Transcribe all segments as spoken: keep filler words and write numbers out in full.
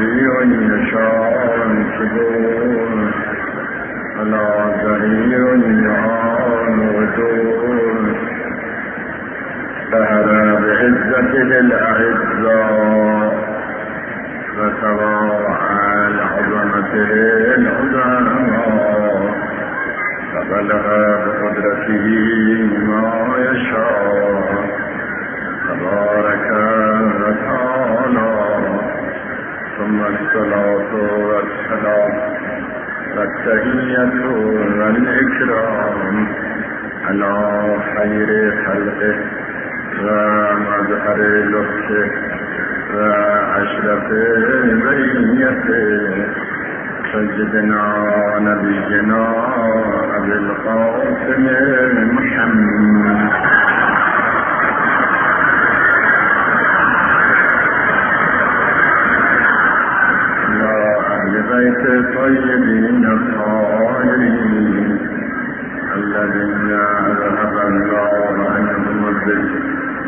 بديع يشاء شكور ولا ظهير يعان ودور سهر بعزته الأعزاء وتواعى لعظمته العظماء فبلغ بقدرته ما يشاء تبارك وتعالى. ثم الصلاة والسلام والتحية والإكرام على خير خلقه ومظهر لطفه وأشرف بريته سيدنا نبينا أبي القاسم محمد بيت الطيبين الطاهرين الذين أذهب الله عنهم الذكر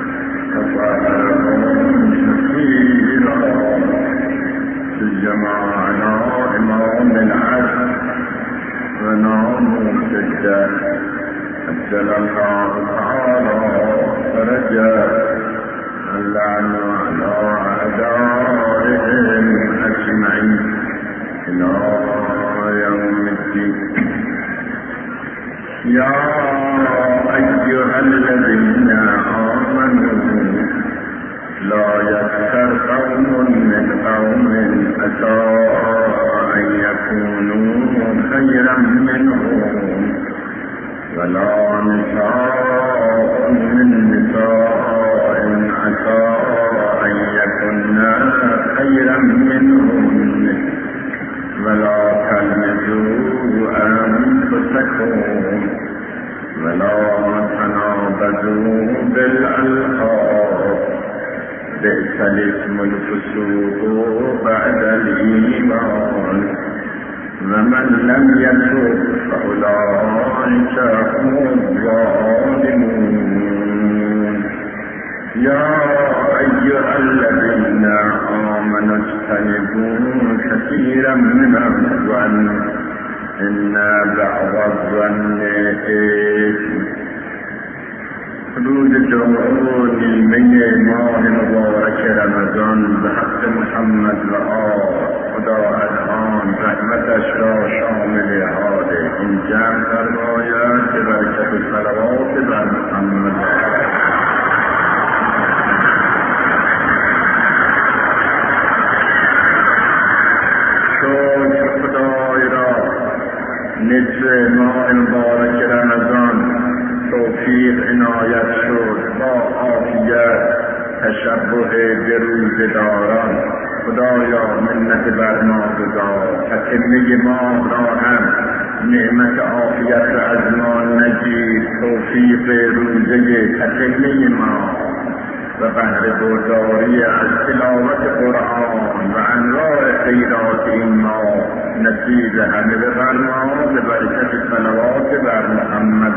وطهرهم تطهيرا سيما على إمام العدل وناموس الدين أجل الله تعالى فرجاء اللعن على أعدائهم أجمعين إلى يوم الدين. يا أيها الذين آمنوا لا يسخر قوم من قوم عسى أن يكونوا خيرا منهم ولا نساء من نساء عسى أن يكن خيرا منهم ولا تلمزوا أنفسكم ولا تنابزوا بالألقاب بئس الاسم الفسوق بعد الإيمان ومن لم يتب فأولئك هم الظالمون. يا أيها الذين آمنوا اجتنبوا كثيرا من الظن إن بعض الظن إثم. حدود جمعون من ماه مبارك رمضان بحق محمد وآل خدا الآن رحمتش را شامل هذه این جمع فرماید که برکت صلوات بر محمد خدای را نصف ماه مبارک رمضان توفیق عنایت شد با عافیت تشبه به روزداران. خدایا منت بر ما گذار، تتمه ماه را هم نعمت عافیت را از ما نگیر، توفیق روزه تتمه ما و بهره برداری از تلاوت قرآن و انواع خیرات این ماه نصیب همه بفرما به برکت صلوات بر محمد.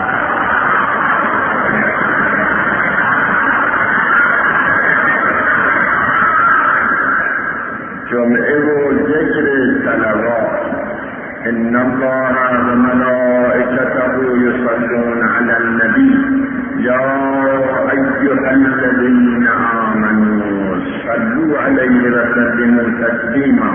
جمعه و ذکر صلوات. ان الله و ملائکته یصلون علی النبی یا ایها الذین آمنوا صلوا علیه و سلموا تسلیما.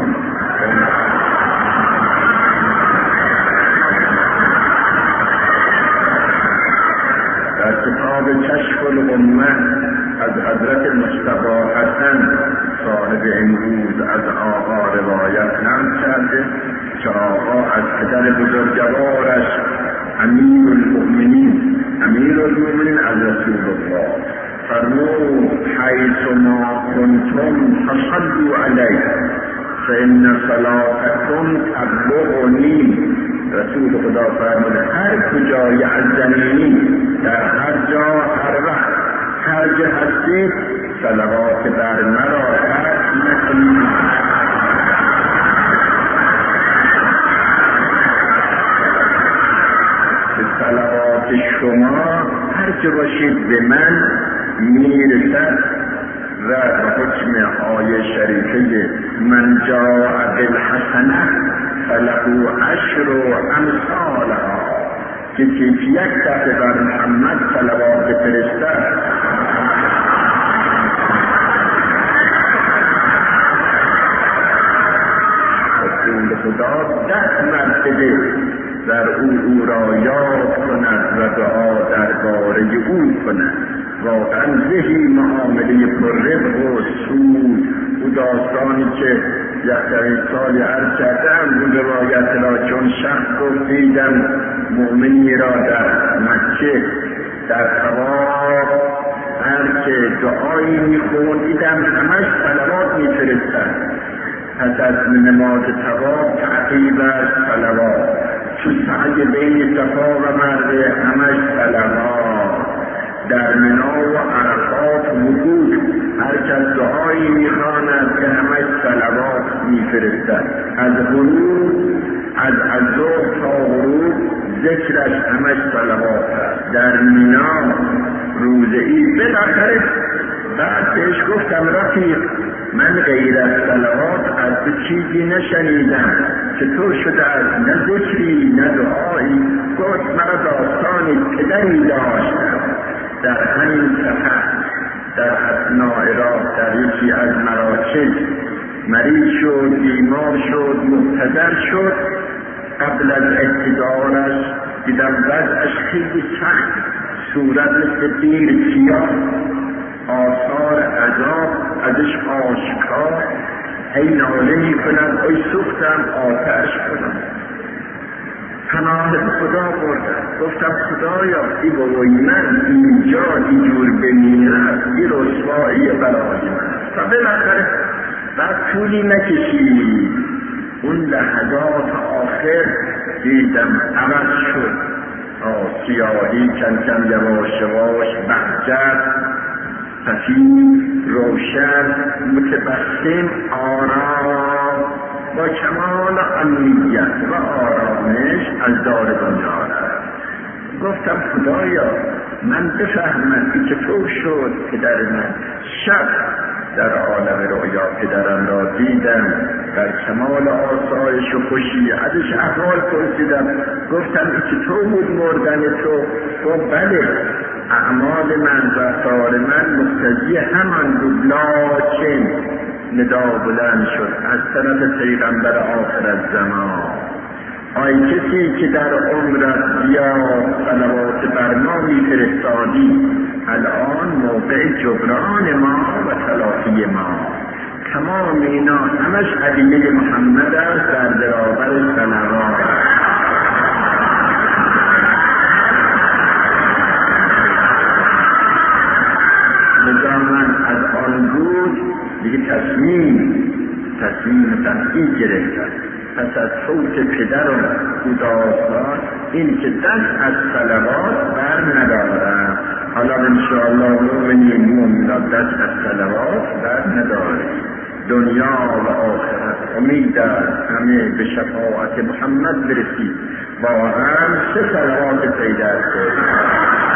در کتاب کشف الامه از حضرت مصطفی حسن صاحب امروز از آقا روایت نقل کرده که آقا از پدر بزرگوارش امیر المؤمنین امیر المؤمنین از رسول الله فرمود حیث ما کنتم فصلوا علیه فإن صلاتكم تبلغنی. رسول خدا فرمود هر کجای از زمینی در هر جا هر وقت هر جا هستید صلوات بر مرا ترک نکنید. صلوات شما هر که باشید به من میرسد و به ختم آیه شریفه من جاء بالحسنه فله عشر امثالها که یک دفعه بر محمد صلوات بفرستد رسول خدا ده مرتبه در او او را یاد کند و دعا درباره او کند. واقعا زهی معامله پرربح و سود او داستانی که یکترین سالی عرض کردم اون روایت را چون شخص گفت دیدم مؤمنی را در مکه در طواف هر که دعایی میخوند دیدم همش صلوات میفرستند. پس از نماز طواف تعقیب از صلوات، تو سعی بین صفا و مروه همش صلوات، در منا و عرفات وجود هر کس دعایی میخواند که همش صلوات میفرستد. از غروب از ظهر تا غروب ذکرش همش صلوات است. در منا روز عید بالاخره بعد بهش گفتم رفیق من غیر از صلوات از تو چیزی نشنیدم، چطور شده از نه ذکری نه دعایی؟ گفت مرا داستانی پدری داشتم در همین سفر در اثناء راه در یکی از مراکز مریض شد، بیمار شد، مبتذل شد. قبل از احتضارش دیدم وضعش خیلی سخت، صورت مثل دیر سیاه، آثار عذاب ازش آشکار، هی ناله می کنم ای سوختم آتش کنم. پناه خدا بردم، گفتم خدایا ای بابای من اینجا اینجور بمیرم این رسوایی برای من. تا بالاخره بعد طولی نکشید اون لحظات آخر دیدم عوض شد، سیاهی کم کم یواش یواش بهجت سفید روشن متبسم آرام با کمال امنیت و آرامش از دار دنیا رفت. گفتم خدایا من بفهمم که چطور شد پدر من شب در عالم رؤیا پدرم را دیدم در کمال آسایش و خوشی، ازش احوال پرسیدم گفتم این چطور بود مردن تو؟ گفت بله اعمال من و رفتار من مقتضی همان بود، لکن ندا بلند شد از طرف پیغمبر آخر الزمان آی کسی که در عمرت زیاد صلوات بر ما میفرستادی الان موقع جبران ما و تلافی ما. تمام اینا همش هدیه محمد است در برابر صلوات. لذا من از آن بود دیگه تصمیم تصمیم تنفیذ گرفتم. پس از فوت پدر و خداوند این که دست از صلوات بر ندارم. حالا انشاءالله مؤمنین مومنات دست از صلوات بر نداریم. دنیا و آخرت امید است همه به شفاعت محمد برسید. با هم سه صلوات پیدا کنیم.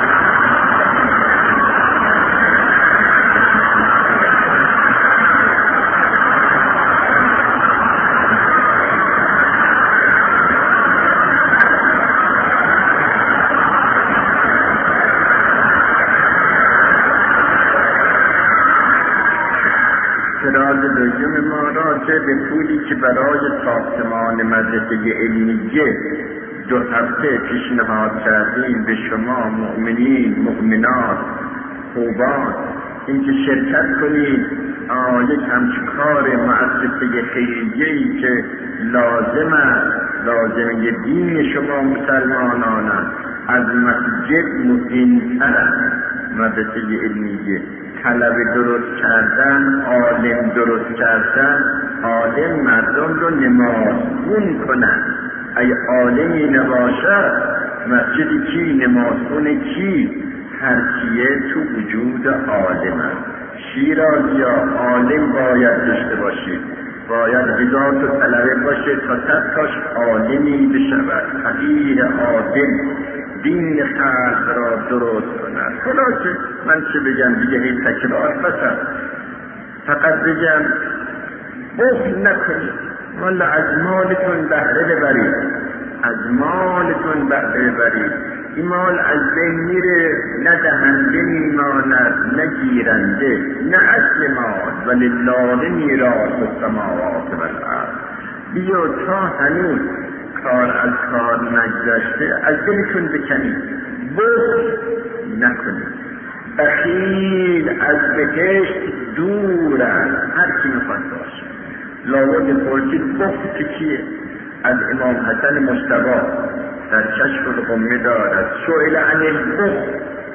دویم ما راجع به پولی که برای ساختمان مدرسه علمیه دو هفته پیشنهاد کردیم به شما مؤمنین مؤمنات خوبان اینکه شرکت کنید یک همچون کار مؤسسه خیریه‌ای که لازم است، لازمه دین شما مسلمانان از مسجد مهمتر است. مدرسه علمیه طلب درست کردن، عالم درست کردن، عالم مردم رو نمازخون کنن. اگه عالمی نباشد مسجد کی؟ نمازخون کی؟ هر کیه تو وجود عالم است. شیرازی ها عالم باید داشته باشید، باید هزار تا طلبه باشه تا صد تاش عالمی بشود. فقیه عالم دین خلق را درست کند. خلاصه من چه بگم دیگه این تکرار بسن. فقط بگم بخل نکنید، والا از مالتون بهره ببرید، از مالتون بهره ببرید. این مال از بین میره، نه دهنده میماند نه گیرنده، نه اصل مال ولله میراث السماوات والارض. بیا تا هنوز کار از کار نگذشته از دلتون بکنید، بخل نکنید. بخیل از بهشت دورن، هر کی میخواد باشه. لابد پرسید بخل که چیه؟ از امام حسن مجتبی در کشف الغمه دارد سئل عن البخل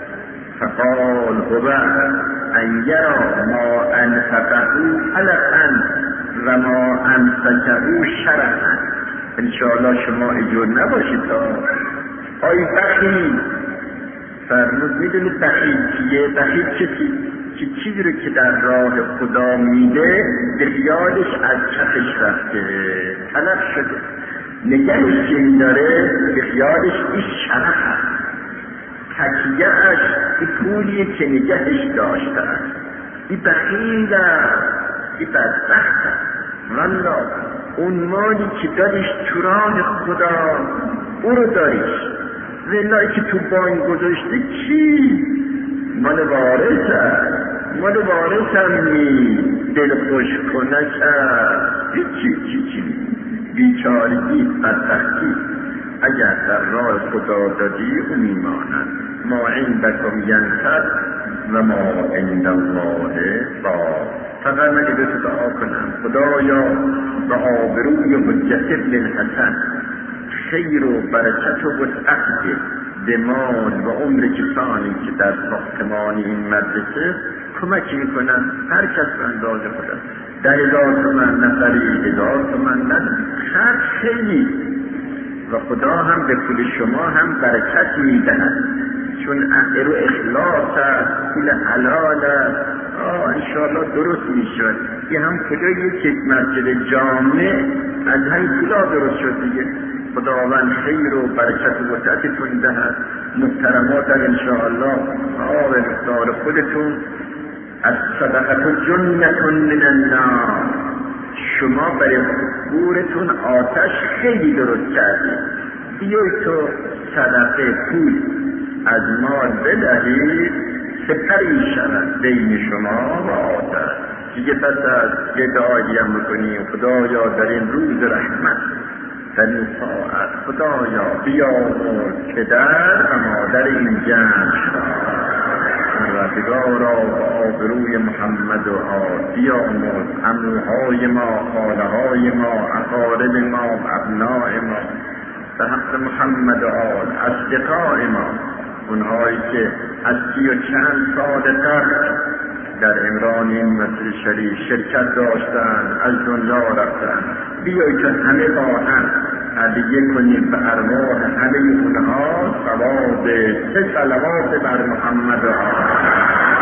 فقال هو ان یرا ما انفقه حلقا و ما امسکه شرفا. انشاءالله شما اجور نباشید. آی بخیل فرمود میدونید بخیل چیه؟ بخیل چیه؟ که چیزی رو که در راه خدا میده به خیالش از کفش رفته، تلف شده، نگهش که میداره به خیالش این شرف هست، تکیهش این پولیه که نگهش داشته است. این بخیل است، این بدبخت است. والا اون مالی که داریش تو راه خدا او رو داریش، ولایی که تو بانک گذاشته چی؟ مال وارث است، مال وارث هم نی دل خوش کنه کرد چی چی چی بیچارگی بدبختی. اگر در راه خدا دادی او میماند. ما عندکم ینفد و ما عند الله باق. فقط من به تو دعا کنم خدایا به آبروی حجت ابن الحسن خیر و برکت و وسعت به مال و عمر کسانی که در ساختمان این مدرسه کمک میکنن. هر کس به اندازه خودش ده هزار تومن، نفری هزار تومن، نه خرج خیلی و خدا هم به پول شما هم برکت میدهد، چون اهل و اخلاص است، پول حلال است. آه انشاءالله درست میشد. یه هم کجایی که مسجد جامع از همین پولا درست شد دیگه. خداوند خیر و برکت و وسعتتون دهد. محترمات انشاءالله آه به مقدار خودتون از صدقت جنتون من النار. شما برای گورتون آتش خیلی درست کردید. بیایی تو صدقه پول از مال بدهید سپری شود بین شما و آتش. دیگه پس از یه دعایی هم بکنیم خدایا در این روز رحمت، در این ساعت خدایا بیامرز پدر و مادر این جمع پروردگارا و آبروی محمد و آل بیامرز عموهای ما، خاله های ما، اقارب ما، ابناء ما، به حق محمد و آل اصدقاء ما، اونهایی که از سی و چند سال قبل در امران این مسجد شریف شرکت داشتن از دنیا رفتن. بیایی که همه با هم هدیه کنیم به ارواح همه اونها ثواب سه صلوات بر محمد و آل.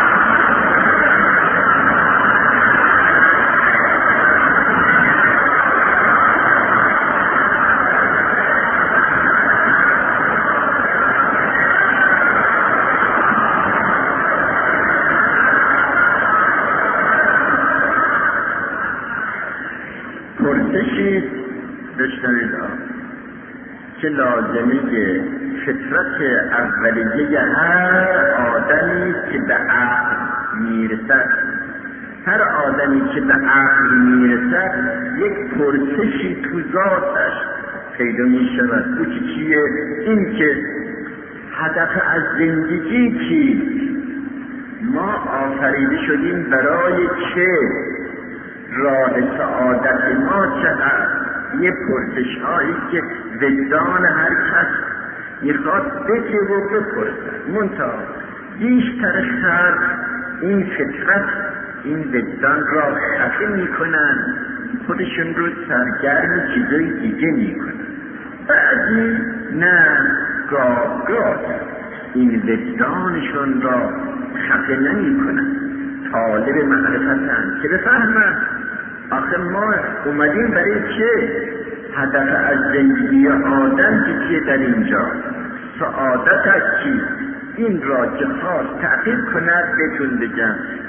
پرسشی بشنوید که لازمه فطرت اولیه هر آدمی که به عقل میرسد. هر آدمی که به عقل میرسد یک پرسشی تو ذاتش پیدا میشود. او که چیه؟ این که هدف از زندگی چیست؟ ما آفریده شدیم برای چه؟ راه سعادت ما چقدر؟ یه پرسش هایی که وجدان هر کس میخواد بگه و بپرسد. منتها بیشتر خلق این فطرت این وجدان را خفه میکنن، خودشون رو سرگرم چیزای دیگه میکنن. بعضی نه، گاه گاه این وجدانشون را خفه نمیکنن، طالب معرفتن که بفهمن آخه ما اومدیم برای چه؟ هدف از زندگی آدم چیه در اینجا؟ سعادت از چی؟ این را که خواست تعقیب کند بهتون بگم.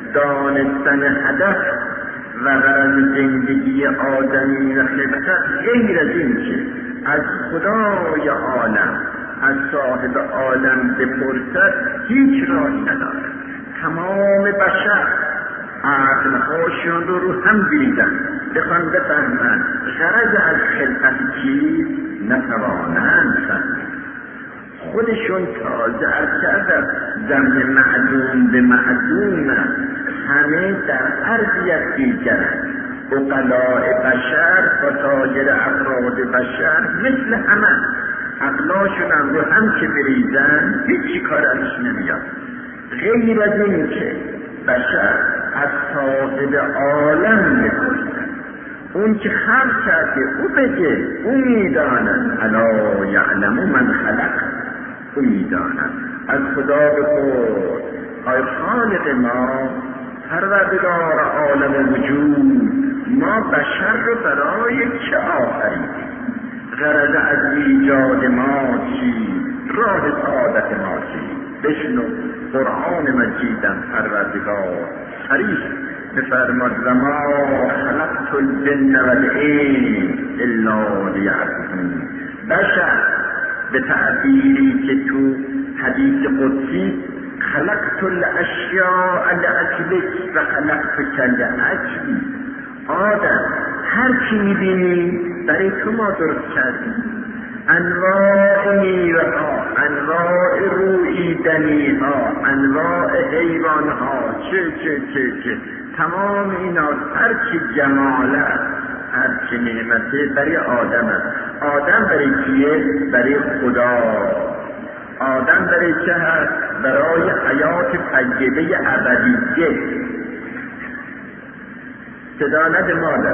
دانستن هدف و غرض زندگی آدمی و خلقت غیر از این که از خدای عالم، از صاحب عالم بپرسد هیچ راهی ندارد. تمام بشر عقلهاشون رو رو هم بریدن بخوان بفهمند غرض از خلقت چیست، نتوانند فهمید. خودشون تازه از کردن زمین معلوم به معلوم همه در ارضیت دیگرند. اقلاء بشر و سایر افراد بشر مثل همه عقلاشون هم رو هم که بریزن هیچی کار ازش نمیاد. غیر از این که بشر از صاحب عالم بپرسد، اون که خلق کرده او بگه، او میداند. الا یعلم من خلق، او میداند. از خدا بپرس ای خالق ما، پروردگار عالم وجود، ما بشر رو برای چه آفریدیم؟ غرض از ایجاد ما چی؟ راه سعادت ما چی؟ بشنو قرآن مجیدم پروردگار صریح بفرماد و ما خلقت الجن والانس الا لیعبدون. بشر به تعبیری که تو حدیث قدسی خلقت الاشیاء لاجلک و خلقتک لاجلی. آدم هر چی میبینی برای تو ما درست کردیم. انواع میوه ها، انواع روییدنی ها، انواع حیوان ها، چه چه چه چه تمام اینا هر چی جماله، هر چی نعمته برای آدم است. آدم برای کیه؟ برای خدا. آدم برای چه هست؟ برای حیات طیبه ابدیه. صدا نده مادر.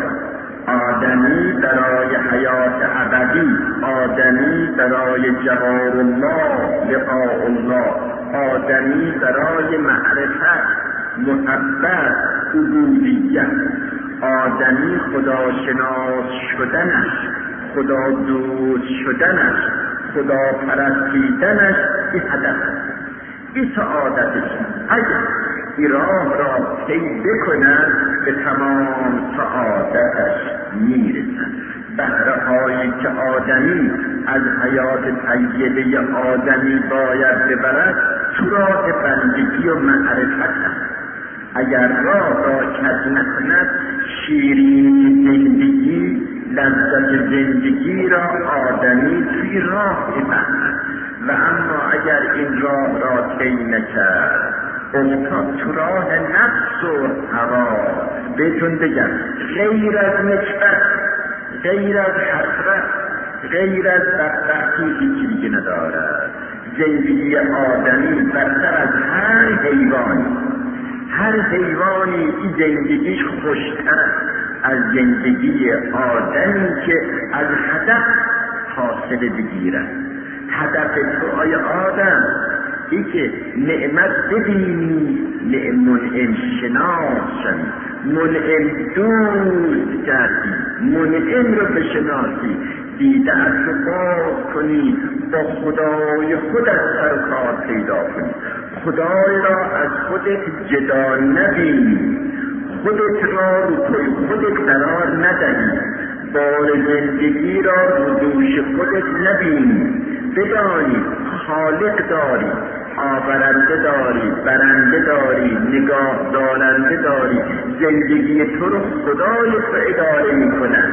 آدمی برای حیات ابدی، آدمی برای جوار الله، لقاء الله، آدمی برای معرفت، محبت، عبودیت، آدمی خداشناس شدنش، خدا دوست شدنش، خدا پرستیدنش، این هدف، این سعادتش. اگر این راه را طی بکنند به تمام سعادتش میرسند. بهره هایی که آدمی از حیات طیبه آدمی باید ببرد تو راه بندگی و معرفت است. اگر راه را کج نکند شیرین زندگی، لذت زندگی را آدمی توی راه ببرد. و اما اگر این راه را طی نکرد افتاد تو راه نفس و هوا. بهتون بگم غیر از نکبت، غیر از حسرت، غیر از بدبختی هیچی دیگه ندارد. زندگی آدمی برتر از هر حیوانی. هر حیوانی این زندگیش خوشتر از زندگی آدمی که از هدف حاصل بگیرد. هدف تو ای آدم ای که نعمت ببینی، منعم شناس شوی، منعم دوست کردی، منعم رو بشناسی، دیده از رو باز کنی، با خدای خودت سر کار پیدا کنی، خدای را از خودت جدا نبینی، خودت را رو توی خودت قرار ندهی، بار زندگی را رو دوش خودت نبینی. بدانی خالق داری، آورنده داری، برنده داری، نگاه دارنده داری. زندگی تو رو خدای تو اداره می کند.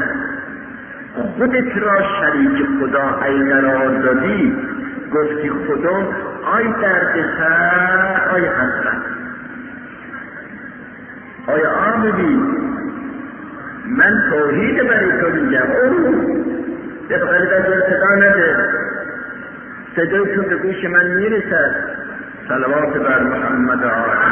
خودت را شریک خدا ای قرار دادی، گفتی خدا آی درد سر، آی حسرت، آی آمدی، من توحید برای تو میگم. او به بغیر از صدا نده، صدای تو به گوش من میرسد. صلوات بر محمد آقا.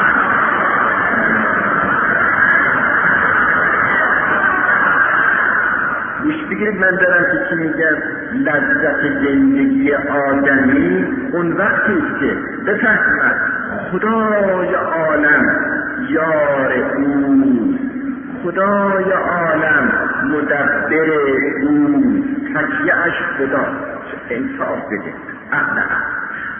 گوش بگیرید من دارم که چی میگم. لذت زندگی آدمی اون وقتی است که بفهمد خدای عالم یار او، خدای عالم مدبر او، تکیه‌اش خدا. انصاف بده. اهل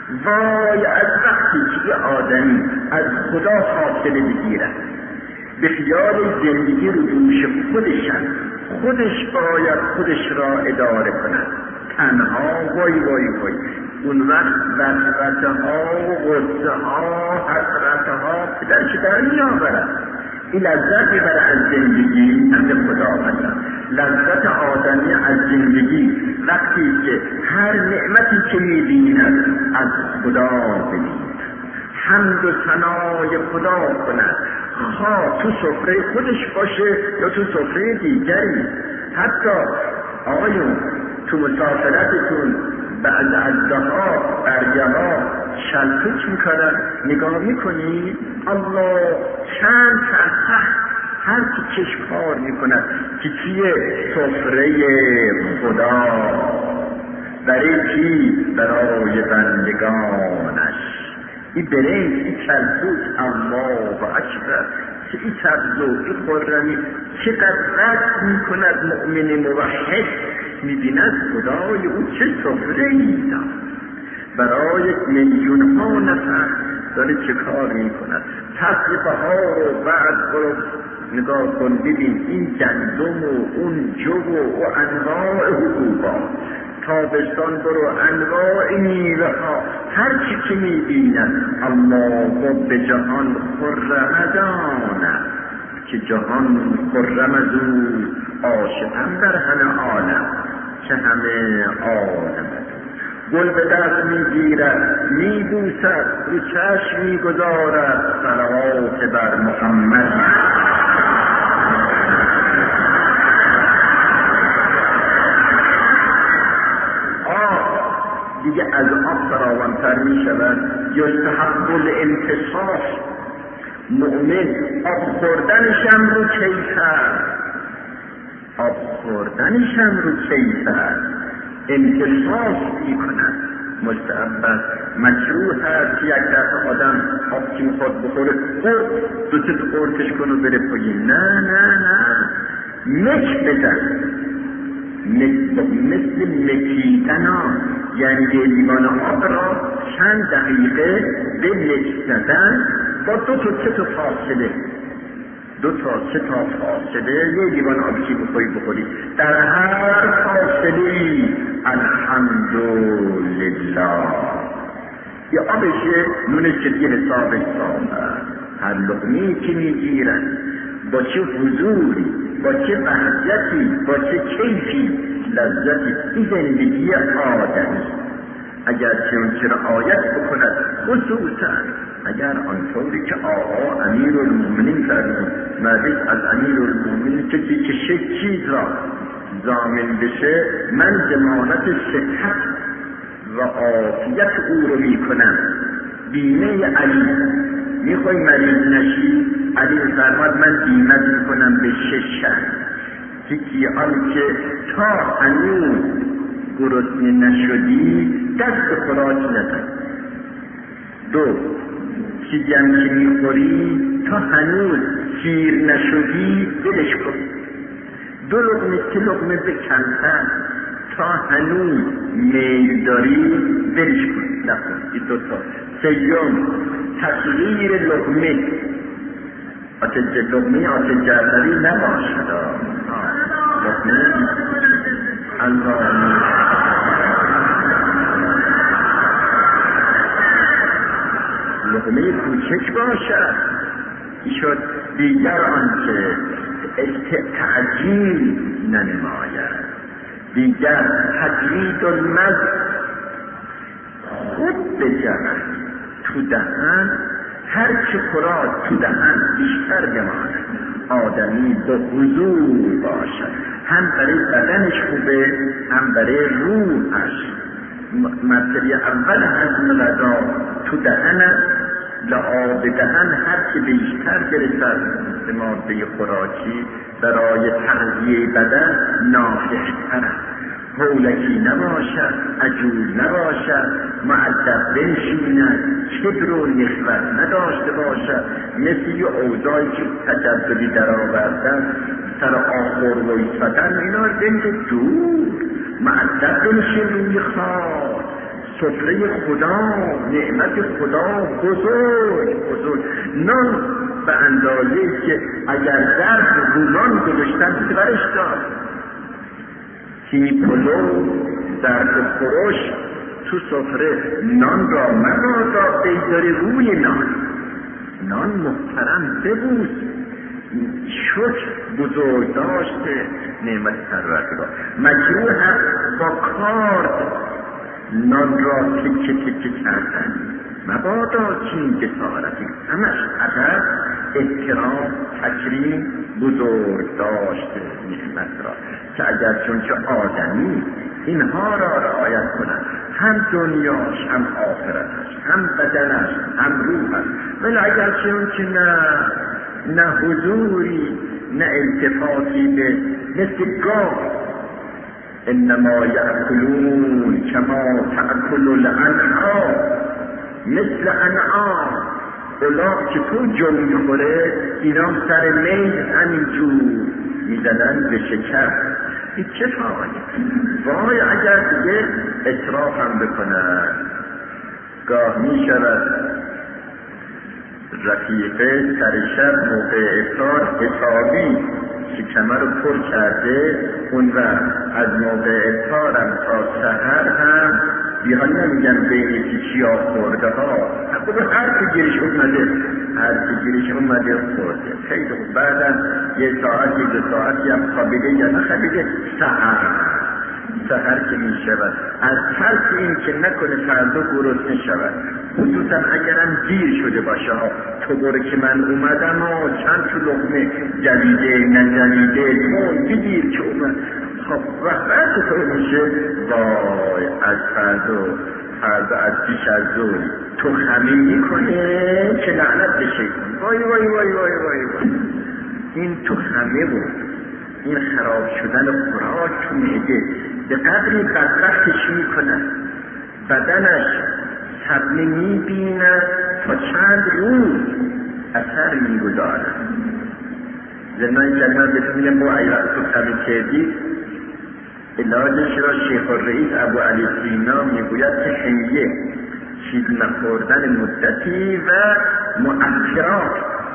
وای از وقتی که آدمی از خدا فاصله بگیرد، به خیال زندگی رو دوش خودشن، خودش باید خودش را اداره کند، تنها، وای وای وای اون وقت وسوسه ها و غصه ها حسرت ها پدر که در می آورد. این لذت میبره از زندگی، از خدا باشد. لذت آدمی از زندگی وقتی که هر نعمتی که میبیند از خدا ببیند، حمد و ثنای خدا کند، خواه تو سفره خودش باشه یا تو سفره دیگری. حتی آقایون تو مسافرتتون بعد از دها برگها شلتوک میکنن، نگاه میکنی الله چند سرسخت هر که چشم کار میکند که چیه سفره خدا برای کی؟ برای بندگانش. این برنج، این شلتوک، الله و اکبر، چه این سبز و این خرمی چقدر رد میکند مؤمن موحد، میبیند خدای او چه سفره ای داد برای میلیون ها نفر داره چه کار میکند. فصل بهار و بعد برو نگاه کن ببین این گندم و اون جو و انواع حبوبات، تابستان برو انواع میوه ها، هر چی که میبیند الله به جهان خرم داند که جهان خرم از او عاشقم در همه عالم که همه عالم گل به دست میگیرد میبوسد رو چشم میگذارد صلوات بر محمد. دیگه از آب فراوانتر می شود. یستحب الانتصاف، مؤمن آب خوردنشم رو کیف است، آب خوردنشم رو کیف است، انتصاف می کند. مستحب است، مکروه است که یک دفعه آدم آب که میخواد بخوره خورد دو تا خورتش کن و بره پایین. نه نه نه مک بزن، مثل مکیدن ها، یعنی یه لیوان آب را چند دقیقه به مک زدن با دو تا سه تا فاصله، دو تا سه تا فاصله یه لیوان آب که بخوری بخوری در هر فاصله الحمدلله. یه آبشه نونش جدی حساب حساب هر لقمه‌ای که میگیرن با چه حضوری، با چه بهجتی، با چه کیفی، لذتی. این زندگی آدمی اگر چون رعایت بکند، خصوصا اگر آنطوری که آقا امیرالمومنین فرمود مرد از امیرالمومنین کسی که شش چیز را ضامن بشه من ضمانت صحت و عافیت او رو میکنم. بیمه علی، میخوای مریض نشی؟ علی فرماد من بیمه میکنم به شش شرط. یکی آن که تا هنوز گرسنه نشدی دست خوراک نزن. دو، چیزی هم که میخوری تا هنوز سیر نشدی دلش کن. دو لقمه سه لقمه بکنتن تا هنوز میل داری دلش کن نکن. این دو تا. سیوم، تغییر لقمه، آتش لقمه آتش جعفری نباشد. لقمه الله لقمه کوچک باشد. ایشد دیگر آنچه تعجیل ننماید، دیگر تجرید المد خود بجمد تو دهن، هر چه خوراک تو دهن بیشتر بماند. آدمی به حضور باشد، هم برای بدنش خوبه هم برای روحش. مرتبه اول هضم غذا تو دهن است، لعاب دهن هر که بیشتر برسد به ماده خوراکی برای تغذیه بدن نافع‌تر است. هولکی نباشد، عجول نباشد، مؤدب بنشیند، کبر و نخوت نداشته باشد، مثل یه اوضاعی که تجددی در آوردن سر آخر و ایستادن اینا رو بنده دور. مؤدب بنشین روی خاک، سفره خدا، نعمت خدا بزرگ بزرگ. نان به اندازه که اگر در رومان گذاشتن تو برش داد، تینی پلو در خورش تو سفره نان را مبادا بیداری روی نان، نان محترم ببوس، شکر بزرگ داشته نعمت پروردگار. مجروح هم با کارد نان را تکه تکه کردن، مبادا چین جسارتی، همش ادب، احترام، تکریم بزرگ داشته نعمت را، که اگر چون که آدمی اینها را رعایت کنند، هم دنیاش هم آخرتش، هم بدنش هم روحش. ولی اگر چون که نه نه حضوری نه التفاتی به مثل گاو، انما یأکلون کما تأکل الانعام، مثل انعام الاغ که تو جل میخوره، اینا سر میز همینجور میزنن به شکر. این چه فایده؟ وای اگر دیگه اطراف هم بکنن. گاه میشود رفیقه سر شب موقع افطار حسابی شکمه رو پر کرده، اون و از موقع افطارم تا سحر هم بیان نمیگن بین چی ها خورده ها، خب هر که گیرش اومده هر که گیرش اومده خورده. خیلی خوب. بعدم یه ساعتی دو ساعتی هم خوابیده یا نخوابیده، سحر سحر که می شود از ترس این که نکنه فردا گرسنه شود، خصوصا اگرم دیر شده باشه ها، تو برو که من اومدم و چند تو لقمه جلیده نجلیده مون دیر که اومد، خب وقت تو میشه وای از فردا فردا از پیش از ظهر تو خمین میکنه که لعنت بشه. وای وای وای وای وای وای این تو خمه بود، این خراب شدن خوراک تو معده به قدری بدبختش میکنه، بدنش صدمه میبینه تا چند روز اثر میگذاره. زمین کلمه بهتون میگم با اگر تو خمه کردی، علاجش را شیخ الرئیس ابو علی سینا میگوید که حمیه، چیز نخوردن مدتی و مؤثرات،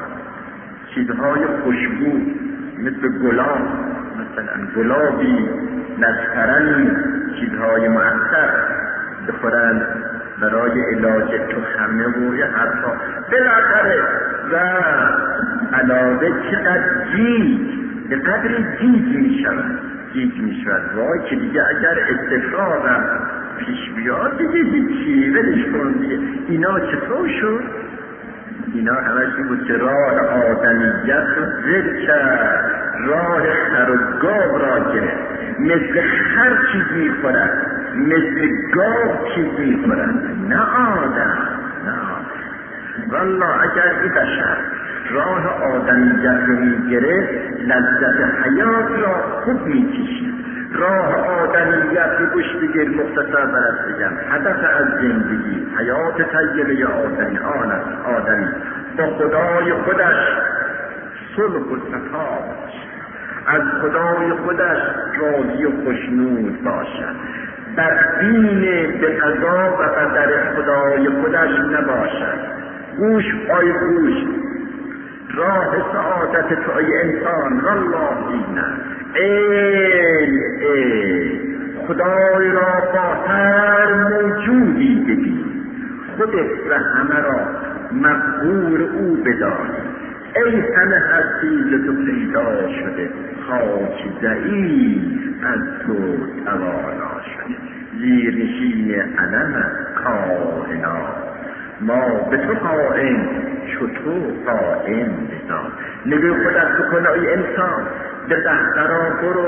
چیزهای خوشبو مثل گلاب، مثلا گلابی، نسترن، چیزهای مؤثر بخورن برای علاج تخمه و یه حرفا. بالاخره و علاوه چقدر جیج، به قدر جیج می شود جیج می شود وای که دیگه اگر استفراغم پیش بیاد دیگه هیچی ولش کن دیگه. اینا چطور شد؟ اینا همش این بود که راه آدمیت رو زر کرد، راه خر و گاو را گرفت، مثل خر چیز میخورد، مثل گاو چیز میخورد، نه آدم نه آدم. والله اگر این بشر راه آدمیت رو میگرفت، لذت حیات را خوب میکشید. راه آدمیت رو گوش بگیر، مختصر برات بگم. هدف از زندگی حیات طیبه آدمی آن است آدمی با خدای خودش صلح و صفا باشد، از خدای خودش راضی و خوشنود باشد، بدبین به قضا و قدر خدای خودش نباشد. گوش آی گوش، راه سعادت تو ای انسان والله دینه، ای ای خدای را با هر موجودی ببین، خودت و همه را مقبول او بدانی. ای همه هستی ز تو پیدا شده، خاک ضعیف از تو توانا شده، زیرنشین علم کائنات ما به تو قائم، چو تو قائم بزان. نگه خودت بکن ای انسان، به قهقرا برو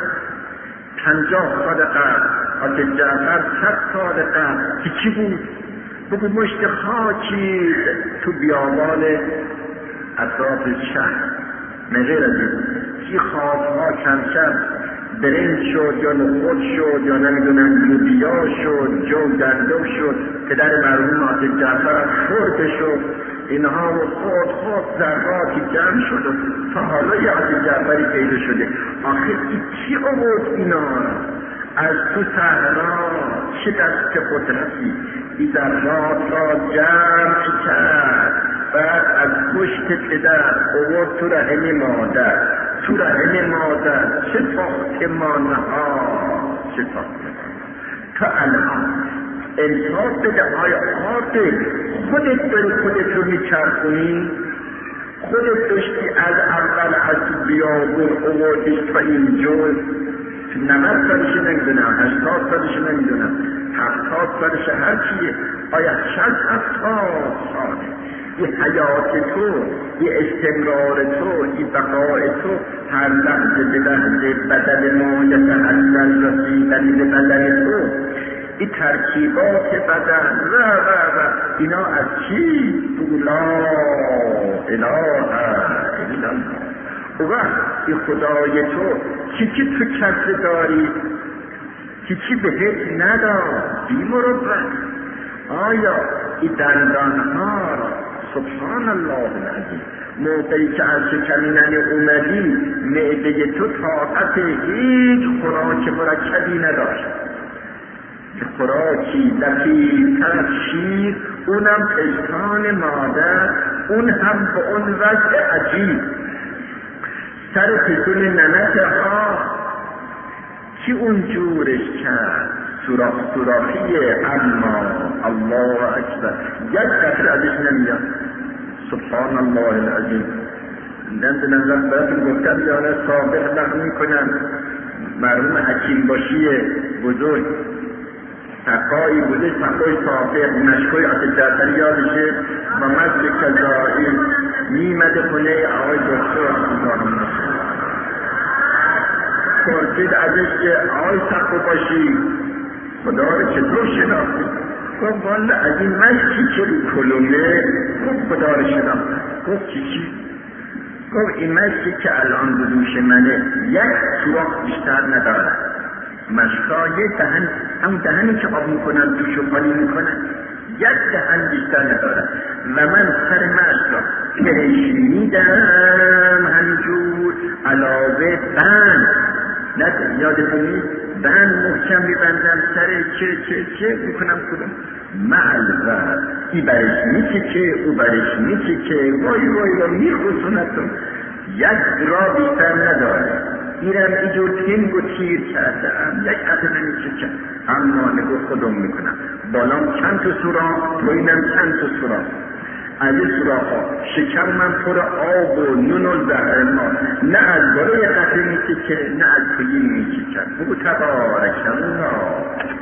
پنجاه صدقه، آتش جعفر صد صدقه، که چی بود؟ بگو مشت خاکی تو بیابان اطراف شهر، مغیر از این چی خوابها کمشب برنج شد یا نخود شد یا نمیدونم لوبیا شد، جو گندم شد، پدر مرحوم آتش جعفر خورده شد، اینها و خود خود ذراتی جمع شد و تا حالا یه آتش جعفری پیدا شده. آخه ای چی آورد اینا؟ از تو صحرا چه دست قدرتی این ذرات را جمع کرد، بعد از پشت پدر آورد تو رحم مادر، تو رحم مادر چه ساختمانها چه ساختمان. تا الان انصاف بده آیا عادل خودت داری خودت رو میچرخونی؟ خودت داشتی از اول از بیابون آوردیش تا اینجور نود سالش نمیدونم، هشتاد سالش نمیدونم، هفتاد سالش هر چیه، آیا شصت هفتاد ساله این حیات تو، این استمرار تو، این بقای تو هر لحظه به لحظه بدل ما یتحلل رسیدن به بدن تو، این ترکیبات بدن و و و اینا از چی؟ لا اله الا الله. و این خدای تو چی چی تو کسر داری، چی چی بهت ندار بیمروت. آیا این دندان ها را سبحان الله العظیم موقعی که از شکمینن اومدی معده تو طاقت هیچ خوراک مرکبی نداشت، خوراکی دقیق‌تر از شیر، اونم پستان مادر، اون هم به اون وضع عجیب سر پسون ننک ها کی اون جورش کرد سوراخ سوراخیه، اما الله اکبر یک قطره ازش نمیاد. سبحان الله العظیم. نمیدونم وقت براتون گفتم یا نه سابق نقل میکنم مرحوم حکیم باشی بزرگ سقایی بوده، سقای سابق مشکوی آتش جعفری یادشه و مجل کذایی میمده خونه آقای دکتر پرسید ازش که آقای سقا باشی خدا رو چطور شناختی؟ گفت والا از این مشکی که رو کلومه. گفت خدا رو شناخت. گفت چی چی؟ گفت این مشکی که الان به دوش منه یک سوراخ بیشتر نداره، مشکا یک دهن، هم دهنی که آب میکنن توشو خالی میکنن یک دهن بیشتر نداره و من سر مشک را پرش میدم همینجور علاوه بند نه یادتونی بند محکم میبندم سر چه چه چه میکنم کدوم معلوه ای برش میچکه او برش میچکه وای وای وای میخوصونتون یک را بیشتر نداره. میرم اینجور تنگ و تیر کردم یک عدد نمیچکم، اما نگو خودم میکنم بالام چند تا سوراخ پایینم چند تا سوراخ. از این سوراخ ها شکم من پر آب و نون و زهر ما نه از بالای قطعه میچکه نه از پایین میچکم. بگو تبارک الله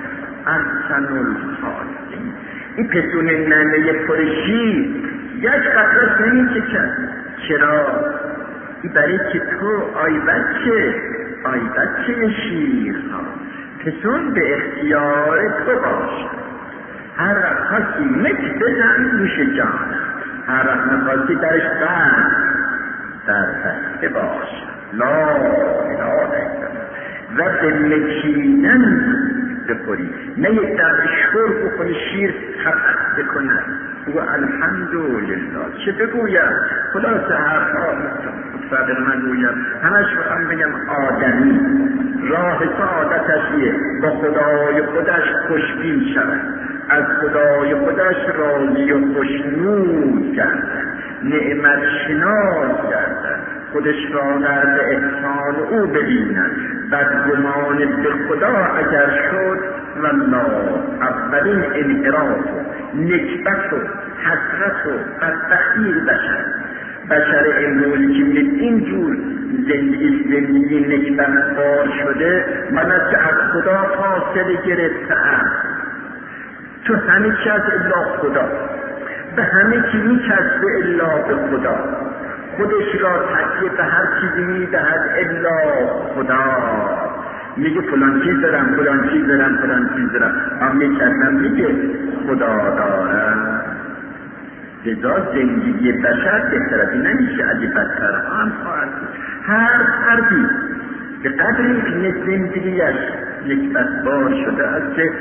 احسن الخالقین. این پسون ننه پر شیر یک قطعه نمیچکم. چرا؟ این برای که تو آی بچه آی بچه شیر ها پسون به اختیار تو باشه. هر رفت خاصی مک بزن روش جان، هر رفت خاصی درش بند در بسته باشه. لا اله الا و به مکینن بخوری، نه یک در شور بخوری شیر خفت بکند. و الحمدلله چه بگویم؟ خلاصه حرفا صادق من گویم همش بخوام بگم آدمی راه سعادتشیه با خدای خودش خوشبین شود، از خدای خودش راضی و خوشنود گردد، نعمت شناس گردد، خودش را در احسان او ببیند. بدگمان به خدا اگر شد والله اولین انحراف و نکبت و حسرت و بدبختی بشر بشر امروزی که اینجور زندگی زندگی نکبت بار شده، من از از خدا فاصله گرفته‌ام. تو همه چی از الا خدا، به همه چی میچسبه الا به خدا، خودش را تکیه به هر چیزی میدهد الا خدا. میگه فلان چیز دارم فلان چیز دارم فلان چیز دارم، اما میچسبم میگه خدا دارم. لذا زندگی بشر بهترتی نمیشه، اگه بدتر هم خواهد بود. هر فردی به قدری که زندگیش یک بدبار شده است که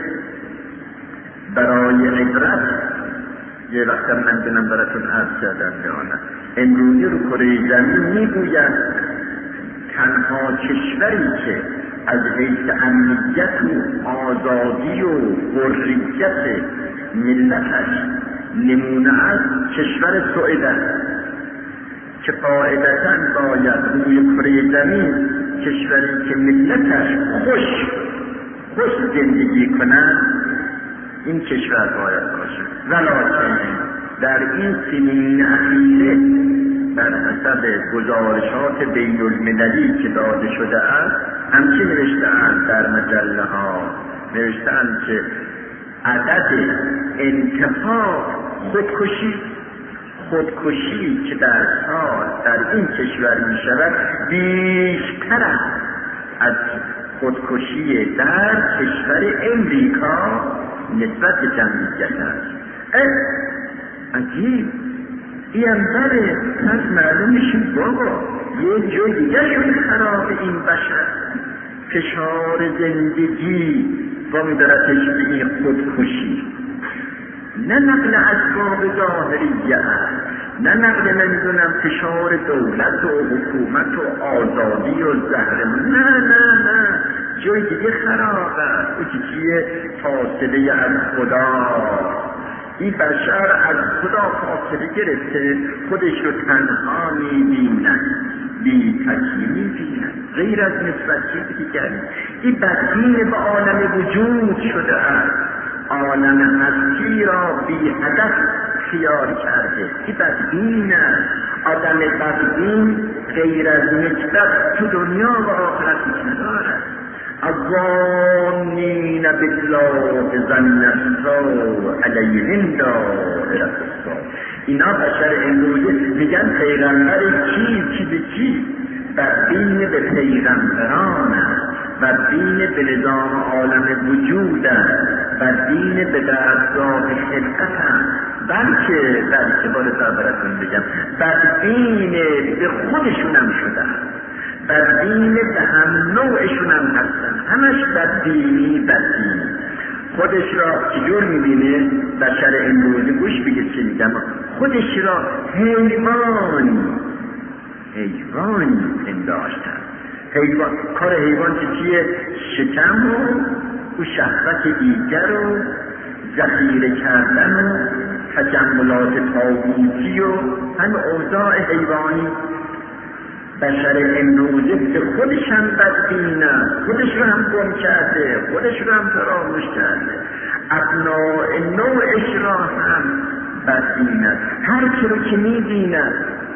برای عبرت یه وقتا من دونم براتون عرض کردم بیانم امروزی رو کره زمین میگوید تنها کشوری که از حیث امنیت و آزادی و حریت ملتش نمونه از کشور سوئد است که قاعدتاً باید روی کره زمین کشوری که ملتش خوش خوش زندگی کنند این کشور باید باشه. ولکن در این سنین اخیره بر حسب گزارشات بین المللی که داده شده است همچنین نوشته‌اند در مجله ها نوشته‌اند که عدد انتحار خودکشی خودکشی که در سال در این کشور می شود بیشتر است از خودکشی در کشور امریکا نسبت به جمعیت است. عجیب این بره پس معلوم میشیم بابا یه جای دیگه شون خراب این بشر فشار زندگی با میدارتش به این خودکشی نه نقل اسباب ظاهریه است نه نقل نمیدونم فشار دولت و حکومت و آزادی و زهر نه نه نه جای دیگه خراب است او چیه فاصله از خدا این بشر از خدا فاصله گرفته خودش رو تنها می‌بیند بی تکی می‌بیند غیر از نسبت دیگری این بدبین به عالم وجود شده است عالم هستی را بی هدف خیال کرده این بدبین است آدم بدبین غیر از نسبت تو دنیا و آخرت ندارد الظانین بالله ظن السوء علیهم دائرة السوء اینا بشر امروزه میگن پیغمبر کی کی به کی بدبین به پیغمبران است بدبین به نظام عالم وجود است بدبین به دستگاه خلقت است بلکه بلکه باید براتون بگم بدبین به خودشون هم شده بدبین به هم نوعشون هم هستن همش بدبینی بدبینی خودش را چجور میبینه بشر امروزی گوش بگه چه میگم خودش را حیوانی حیوانی پنداشتن حیوان کار حیوان که چیه شکم و او شهوت دیگر و ذخیره کردن و تجملات طاغوتی و همه اوضاع حیوانی بشر امروزه به خودش هم بدبین است خودش رو هم گم کرده خودش رو هم فراموش کرده ابناء نوعش را هم بدبین است هر کی رو که می‌بیند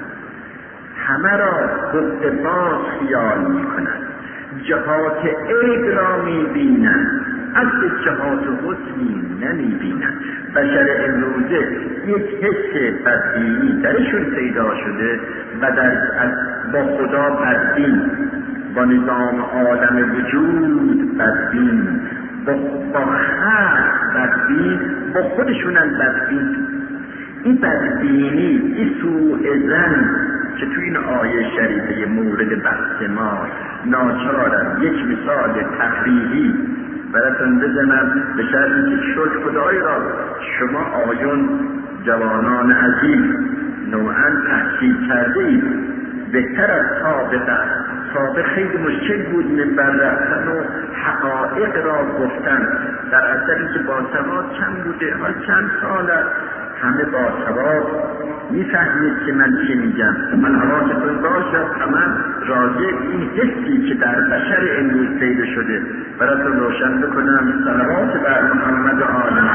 همه را خود باز خیال می‌کند جهات عیب را می‌بیند اصل جهات حسنی نمی‌بیند بشر امروزه یک حس بدبینی درشون پیدا شده و در با خدا بدبین با نظام عالم وجود بدبین با, با خلق بدبین با خودشون هم بدبین این بدبینی این سوء ظن که توی این آیه شریفه مورد بحث ما ناچارم یک مثال تقریبی براتون بزنم به شرطی که شکر خدای را شما آقایون جوانان عزیز نوعا تحصیل کرده اید بهتر از سابق است سابق خیلی مشکل بود منبر رفتن و حقایق را گفتن در اثری که باسواد چند بوده حال چند سال است همه باسواد میفهمید که من چی میگم من حواستون باشد من راجع این حسی که در بشر امروز پیدا شده براتون روشن بکنم صلوات بر محمد و آله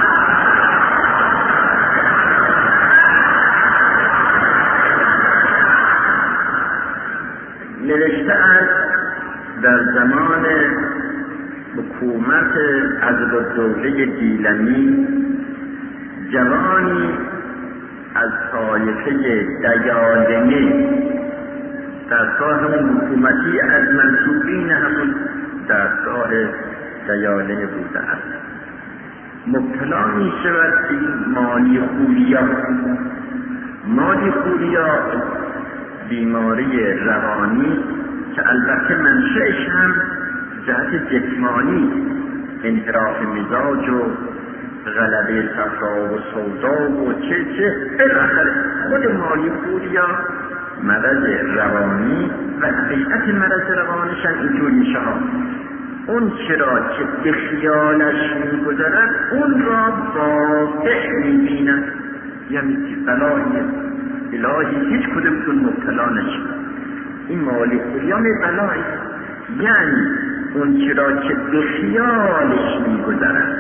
نوشته است در زمان حکومت عضدالدوله گیلانی جوانی از طایفه دیالنه دستگاه همون حکومتی از منصوبین همون دستگاه دیالنه بوده است مبتلا می شود این مالی خوریا مالی خوریا بیماری روانی که البته منشأش هم جهت جسمانی انحراف مزاج و غلبه صفرا و سودا و چه چه بالاخره خود مالی خوریا مرض روانی و حقیقت مرض روانیش هم اینجور میشه ها اون چرا که به خیالش میگذرد اون را واقع میبیند. یعنی که بلای الهی هیچ کدومتون مبتلا نشید، این مالی قیام بلایی. یعنی اون چرا که به خیالش میگذرد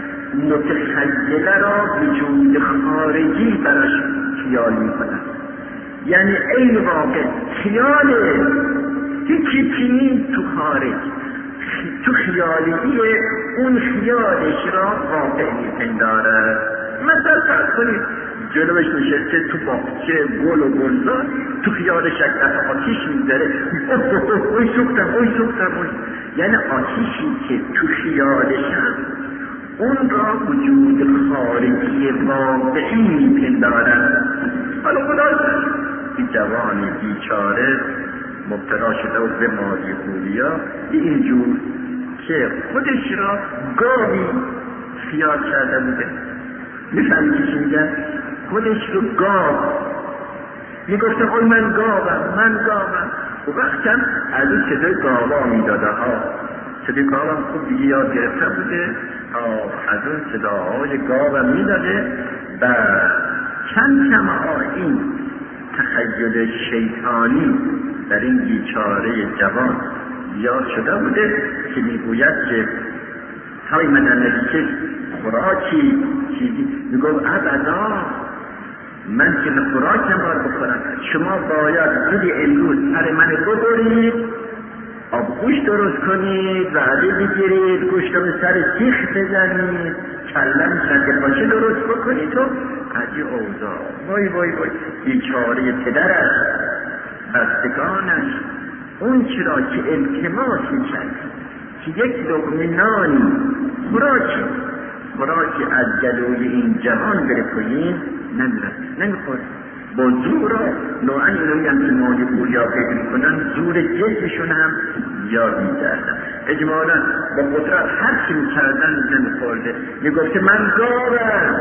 متخیله را وجود خارجی براش خیال میکنند. یعنی ای واقع خیاله هیچی چینی تو خارج، تو خیالیه اون خیالش را واقع میپندارد. مثلا فرض کنید جلوش نشسته تو باغچه گل و گلزار، تو خیالش از آتیش میذاره، اوی سوختم اوی سوختم اوی. یعنی آتیشی که تو خیالش هست اون را وجود خارجی واقعی میپندارد. حالا خدا این جوانی بیچاره مبتلا شده و به مادی خوبیا اینجور که خودش را گاوی خیال کرده بوده. میفهمی چی میگن؟ خودش رو گاو میگفته اوی من گاوم من گاوم. و وقتم از این صدای گاوا میداده ها، صدای گاوم خوب دیگه یاد گرفته بوده، از اون صداهای گاوم میداده و چند کم ها این تخیل شیطانی در این بیچاره جوان یاد شده بوده که میگوید که های من نتیجه خوراکی چیزی میگوید ابدا من که خوراکم باید بخورم، شما باید زودی امروز سر من ببرید، آب گوشت درست کنید، وعده بگیرید، گوشت رو سر سیخ بزنید، کلم سر پاچه درست بکنید و از این اوضاع. وای وای وای بیچاره پدرش بستگانش اون چرا که التماس می‌کرد که یک لقمه نانی خوراکی خوراکی از جلوی این جوان بره پایین نمیرد نمیخورد. با زور را نوعا اینوی هم که مالی پولیا فکر میکنن زور جسمشون هم یاد میکردن. اجمالا با قدرت هر چی میکردن نمیخورده. میگفته من گاوم،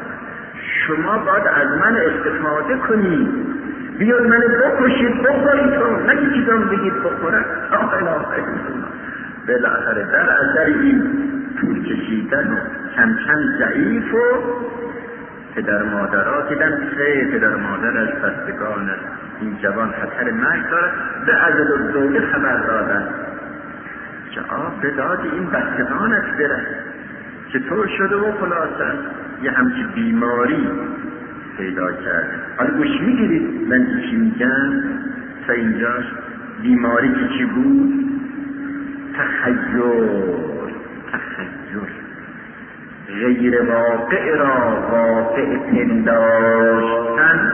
شما باید از من استفاده کنید، بیاد من بکشید بخورید تو نگی چیزام بگید بخورن. آخه آخه بالاخره در اثر این طول کشیدن و کم کم ضعیف و پدر مادرها دیدن که پدر مادرش بستگانش این جوان خطر مرگ دارد، به عدد الدوله خبر دادن که آب به داد این بستگانش بره چطور شده و خلاصه یه همچی بیماری پیدا کرده. حالا گوش میگیرید من چی میگم تا اینجاش؟ بیماری که چی بود؟ تخیل تخیل غیر واقع را واقع پنداشتن.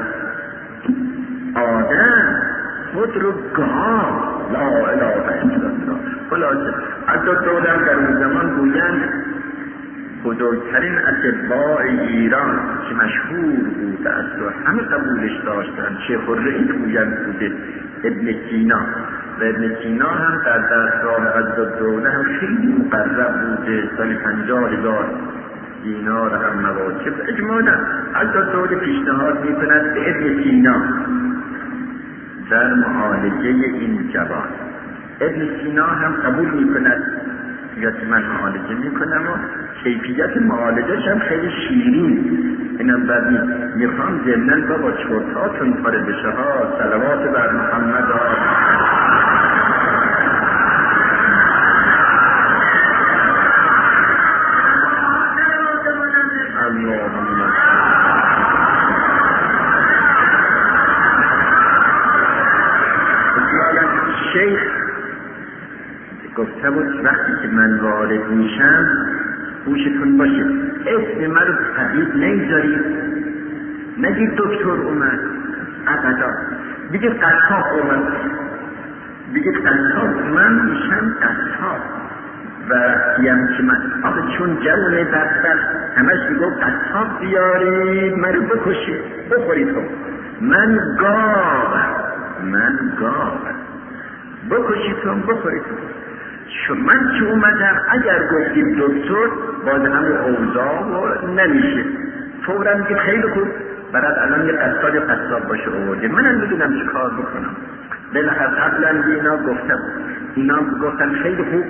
آدم خود رو گاه لا اله الا الله. خلاصه حتی دولم در اون زمان گویند بزرگترین اتباع ایران که مشهور بوده است و همه قبولش داشتن چه خره‌ای گویند بوده ابن سینا، و ابن سینا هم در دستگاه عزالدوله هم خیلی مقرب بوده، سال پنجاه هزار دینار هم مواجب. اجمالا عزالدوله پیشنهاد میکند به ابن سینا در معالجه این جوان. ابن سینا هم قبول میکند یا که من معالجه میکنم و کیفیت معالجهش هم خیلی شیرین. اینم بعدی میخوام ضمناً با با چرتاتون پاره بشه ها. صلوات بر محمد ها. شیخ گفته بود وقتی که من وارد میشم گوشتون باشه اسم من رو تبعید نگذارید، نگید دکتر اومد ابدا، بگید قطاب اومد، بگید قطاب من میشم قطاب. و یم که من آخه چون جون دستر همش میگو قطاب بیارید من رو بکشید بخورید هم. من گاوم من گاوم بکشید هم بخورید هم. من که اومدم اگر گفتید دکتر باز همه اوضاع و نمیشه فوراً میگه خیلی خوب برات الان یه قصاب یه قصاب باشه آورده، منم میدونم چه کار بکنم. بالاخره قبلا اینا گفتم اینا گفتن خیلی خوب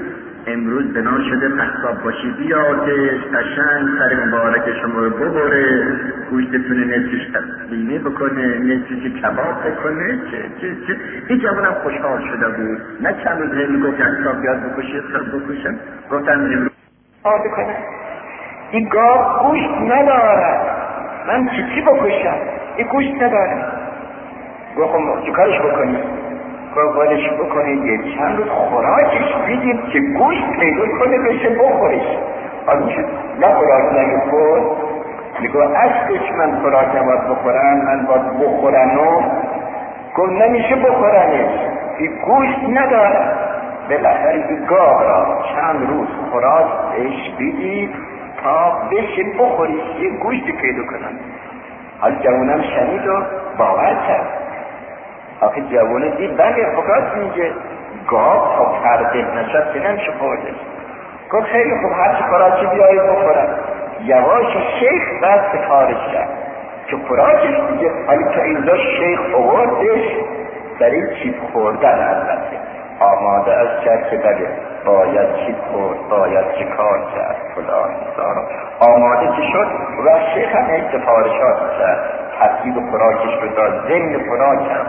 امروز بنا شده قصاب باشی بیادش قشنگ سر مبارک شما رو ببره، گوشتتون نصفش تقلیمه بکنه، نصفش کباب بکنه. چه چه چه این جوانم خوشحال شده بود. نه چند روز میگفت قصاب بیاد بکشه سر بکشن، گفتم امروز آه بکنه این گاه گوشت ندارد، من چی چی بکشم؟ این گوشت ندارد. گفتم چی کارش بکنی؟ گفتمش بکنید یه چند روز خوراکش بیدیم که گوشت پیدا کنه بشه بخورش. آدم شد نه خوراک نگه خور میگو اصلش من خوراکم باید بخورم، من باید بخورم و گفت نمیشه بخورنش، این گوشت نداره. بالاخره این گاه را چند روز خوراک بهش بیدید تا بشه بخوریش یه گوشتی پیدا کنم. حال جوانم شنید و باور کرد. آخه جوانه دید بله خوراک میگه گاه تا پرده نشد که نمیشه خوردش. گفت خیلی خوب هرچی خوراکی بیایی بخورم. یواش شیخ بست کارش کرد که خوراکش دیگه حالی تا اینجا شیخ آوردش برای چیپ خوردن البته آماده از کرد که بله باید چیپ خورد، باید چی کار کرد فلان سارا آماده که شد و شیخ هم یک سفارشات کرد، ترتیب خوراکش رو داد، ضمن خوراک هم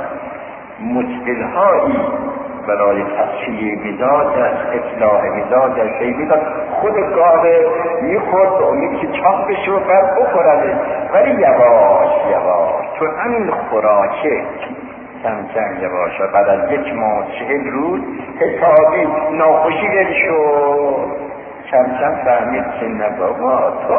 مشکلهایی برای تصفیه مزاجش، اصلاح مزاجش میداد. خود گاوه میخورد و امید که چاپ بشه و بعد بخورده، ولی یواش یواش تو همین خوراکه کم کم یواش و بعد از یک ماه چهل روز حسابی ناخوشی دل شد. کم کم فهمید که نه بابا تو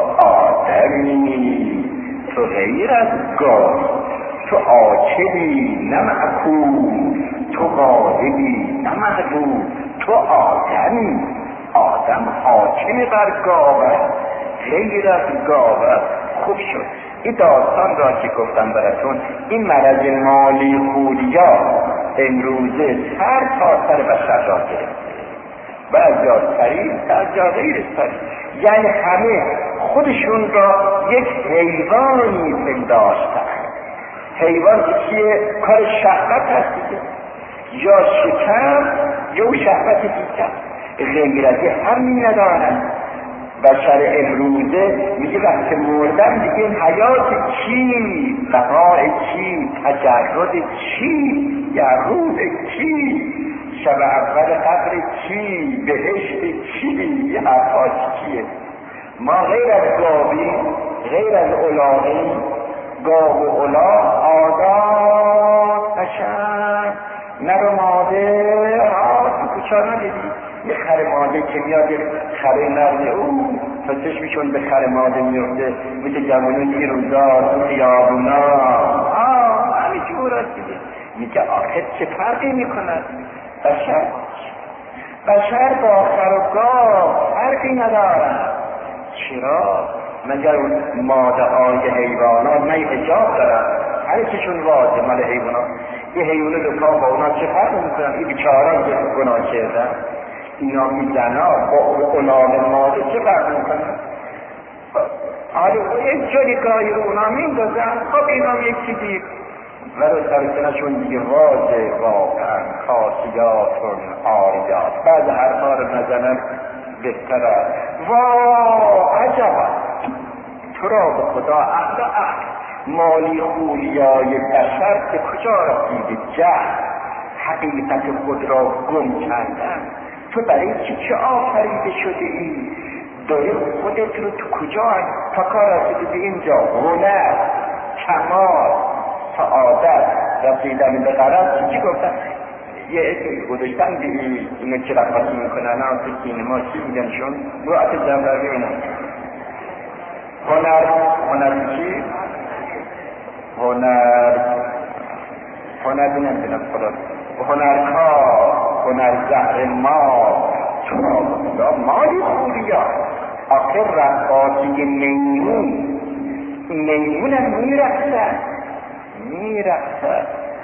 آدمی، تو غیر از گاوی، تو آکلی نه معکول، تو غالبی نه مغلوب، تو آدمی. آدم حاکم بر گاوه، غیر از گاوه. خوب شد این داستان را که گفتم براتون، این مرض مالی خوریا امروزه سر تا سر بشر را گرفته، بعض جا سریع بعض جا غیر سریع، یعنی همه خودشون را یک حیوانی پنداشتن. حیوان که کار شهوت هست دیگه، یا شکم یا شهوت دیگر، غیرتی همین ندارن. بشر امروزه میگه وقت مردن دیگه حیات چی، بقای چی، تجرد چی، یعرود چی، شب اول قبر چی، بهشت چی، یه حرفاش چیه. ما غیر از گاوی، غیر از اولاغی، گاو و اولاغ آداد قشنگ نر و ماده ها تو کچا ندیدی. یه خر ماده که میاد خر نرده او تا چشمشون به خر ماده میفته مثل جوانون این روزا تو خیابونا آه همین جور هست دیگه. میگه آخر چه فرقی میکند بشر بشر با خر و گاو فرقی ندارد. چرا؟ مگر ماده های حیوانات نه حجاب دارن، هر چیشون واضح مال حیوانات. یه حیوان دو پا با اونا چه فرق میکنن؟ این بیچاران که گناه کردن، اینا میزنا با اولاد ماده چه فرق میکنن؟ حالا یک جوری گاهی رو اونا میندازن، خب اینا یک چیزی ولو سرکنشون دیگه واضح واقعا کاسیاتون آریات بعد هر بار نزنن بهتره. وا عجبا تو را به خدا اهل اهل مالی خولیای بشر که کجا رسیده؟ جهل حقیقت خود را گم کردن. تو برای چی چه آفریده شده ای؟ داری خودت رو تو کجا تا کار رسیده به اینجا؟ هنر، کمال، سعادت، رسیدن به غرض. چی گفتن؟ یه اسمی گذاشتن دیگه اینو چه رفتی میکنن هم تو سینما چی میگنشون رو ات جمعه ببینن. هنر هنر چی؟ هنر هنر نمیدونم خدا هنرکار، هنر زهر ما چرا مالی خوریا. آخر رقاصی میمون میمون هم میرخصد میرخصد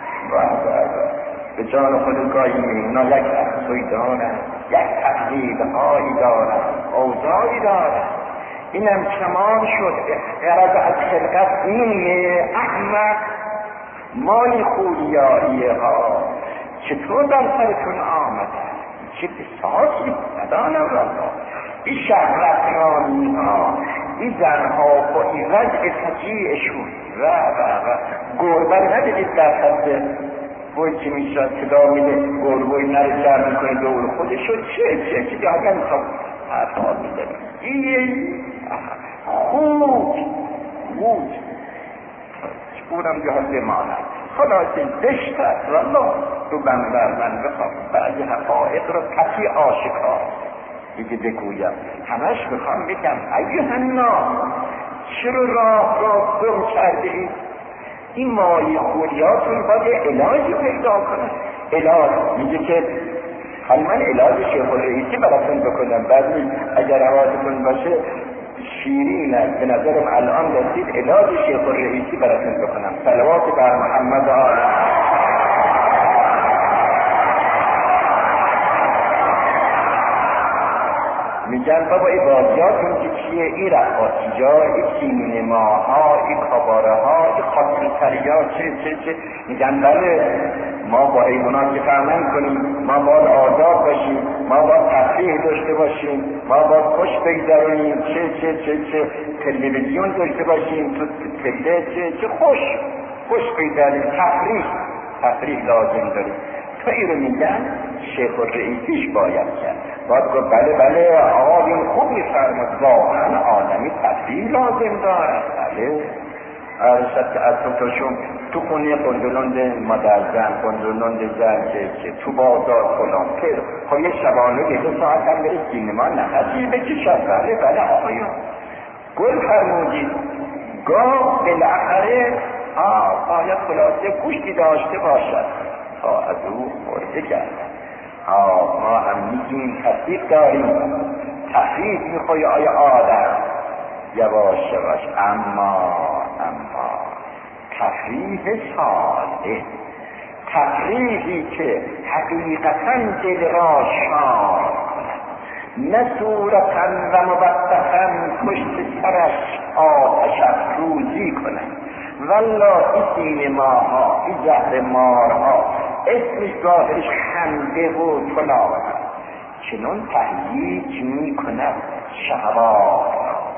به جان خود گاهی میمون یک افزوی دارد، یک تقلیب هایی دارد، اوضاعی دارد. اینم کمال شد غرض از خلقت اینه. احمق مالی خوریایی ها چطور در سرتون آمده؟ چه بساطی ندانم را این شهرترانی ها، این زنها با این وضع فجیعشون و و و گربه ندید در خطه بوی که میشد صدا میده گربه نره جمع میکنه دور خودشو چه چه چه جاگه میخواب حرفا میده این خوک خوک بودم جهاز مانم خلاصی زشت است والله تو بنبر من بخوام بعضی حقایق رو کسی آشکار دیگه بگویم همش بخوام بگم ایوه الناس چرا راه را گم کرده اید؟ این مایه خوریاتون باید علاجی پیدا کنه. علاج میگه که حالا من علاج شیخ الرئیسی براتون بکنم بعد اگر حواستون باشه شیرین است به نظرم الان رسید علاج شیخ الرئیسی براتون بکنم. صلوات بر محمد آل میگن بابا این بازیاتون که چیه؟ این رقاصی‌ها، این سینماها، این کاباره ها، این خاطرتریا چه چه چه میگن بله ما با حیوانات تفاهم کنیم، ما باید آزاد باشیم، ما باید تفریح داشته باشیم، ما باید خوش بگذرونیم، چه چه چه چه تلویزیون داشته باشیم، تو تله چه چه خوش خوش بگذرونیم، تفریح تفریح لازم داریم. تو این رو میگن شیخ الرئیسیش باید کرد. باید گفت بله بله آقا این خوب میفرمد واقعا آدمی تفریح لازم دارد. بله ارشد که از تو توشون تو خونه قندلند مادر زن قندلند زن که که تو بازار فلان که خب یه شبانه یه دو ساعت هم بره سینما نفسی بکشد. بله بله آقایون گل فرمودید گاه بالاخره آه باید خلاصه گوشتی داشته باشد تا از او مرده کردن. آه ما هم میگیم تفریح داریم، تفریح میخوای آیا آدم یواش یواش، اما اما تفریح صالح، تفریحی که حقیقتا دل را شاد کند، نه صورتا و مبتخا پشت سرش آتش افروزی کند. والله این سینماها، این زهر مارها اسمش ظاهرش خنده و طلاق چنون تهییج می کند شهوات.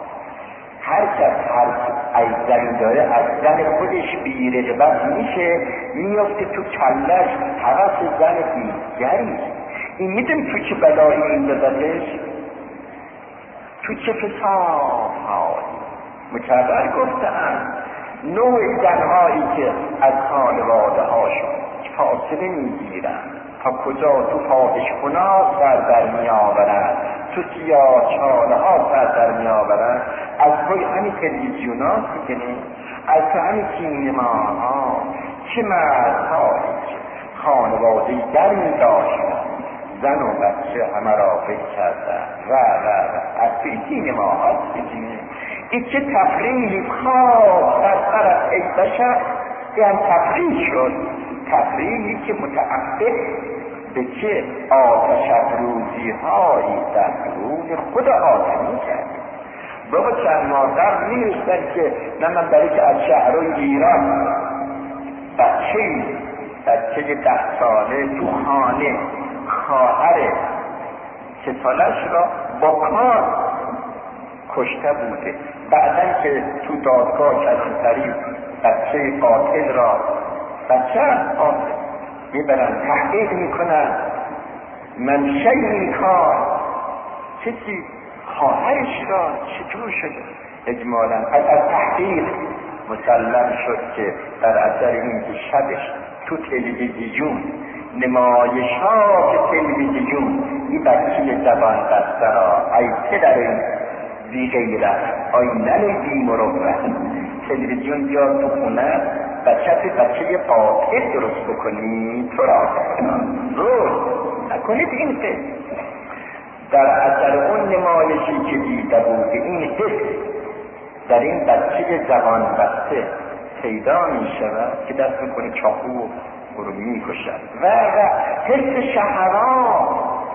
هر کس هر از زن داره از زن خودش بی‌رغبت میشه، میفته تو کلش هوس زن دیگری. این میدونی تو چه بلایی میندازدش، تو چه فساد هایی. مکرر گفتم نوع زنهایی که از خانواده هاشون فاصله میگیرن تا کجا تو فاحش خونه‌ها سر در میآورن، تو سیاه چاله ها سر در میآورن، از روی همین تلویزیون ها که از تو همین سینماها چه مردهایی که خانواده در میداشتن زن و بچه همه را فکر کردن و و و از توی سینماها بگیرن. این چه تفریحی خواست در طرف ای بشر که هم تفریح شد، تفریحی که متعقب به چه آتش افروزی هایی در درون خود آدمی کرد. بابا چند مادر میرسن که نه من برای که از شهرهای ایران بچه بچه ده ساله تو خانه خواهر سه سالش را با کار کشته بوده، بعدن که تو دادگاه کسیتری بچه قاتل را بچه قاتل میبرن تحقیق میکنن منشه این کار چیزی خواهرش را چطور شده. اجمالا پس از تحقیق مسلم شد که در اثر این که شبش تو تلویزیون نمایشات تلویزیون این بچه زبان بسته را ای پدر بی غیرت آینن بی مروت تلویزیون بیا تو خونه بچه بچه قاتل درست بکنی تو را زور نکنید. این حس در اثر اون نمایشی که دیده بود این حس در این بچه زبان بسته پیدا می شود که دست میکنه چاقو او رو می کشد و حس شهوات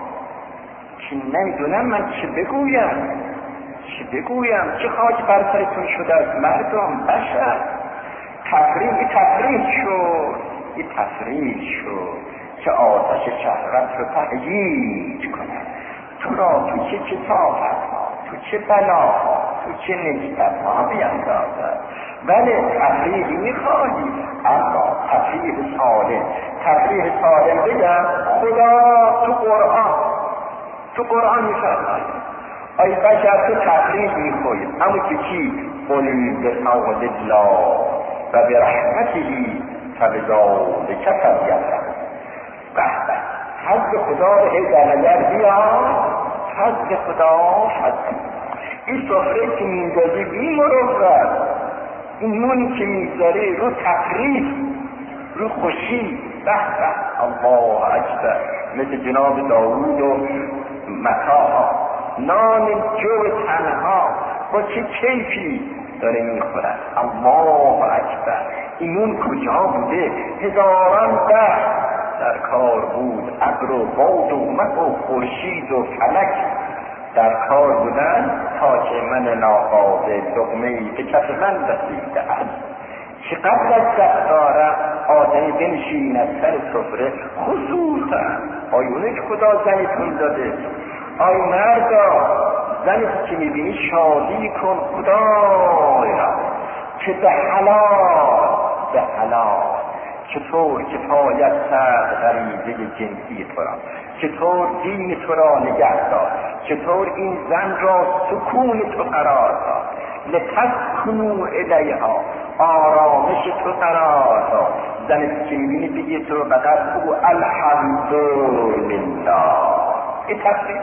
که نمیدونم من چه بگویم چه بگویم چه خاک بر سرتون شده از مردم بشر. تفریح تفریح شد این تفریح شد که آتش شهوت رو تهییج کند. تو را تو چه کثافت‌ها، تو چه بلاها، تو چه نکبت‌ها بیندازد. بله تفریح میخواهی، اما تفریح سالم. تفریح سالم بگم خدا تو قرآن تو قرآن میفرماید ای بشر تو تفریح میخوایی، اما که چی؟ قل بفضل الله و برحمته فبذلک فلیفرحوا. به به فضل خدا رو هی در نظر بیار. فضل خدا فضل این سفره که میندازی بیمروت، این نونی که میذاری رو تفریح، رو خوشی. به به الله اکبر. مثل جناب داوود و متاها نان جو تنها با چه کیفی داره میخورد. الله اکبر. این نون کجا بوده؟ هزاران ده در کار بود. ابر و باد و مه و خورشید و فلک در کار بودن تا که من ناقاده لقمه‌ای به کف من رسیده است. که قبل از دستارم آدمی بنشیند سر سفره خصوصا آیونه که خدا زنیتون داده. آی مردا زنی که میبینی شادی کن خدایا که به حلال به حلال چطور کفایت کرد غریزه جنسی تو را، چطور دین تو را نگه دار، چطور این زن را سکون تو قرار داد، لتسکنوا الیها آرامش تو قرار داد. زنی که میبینی بگی تو بقدر بگو الحمدلله. این تفریح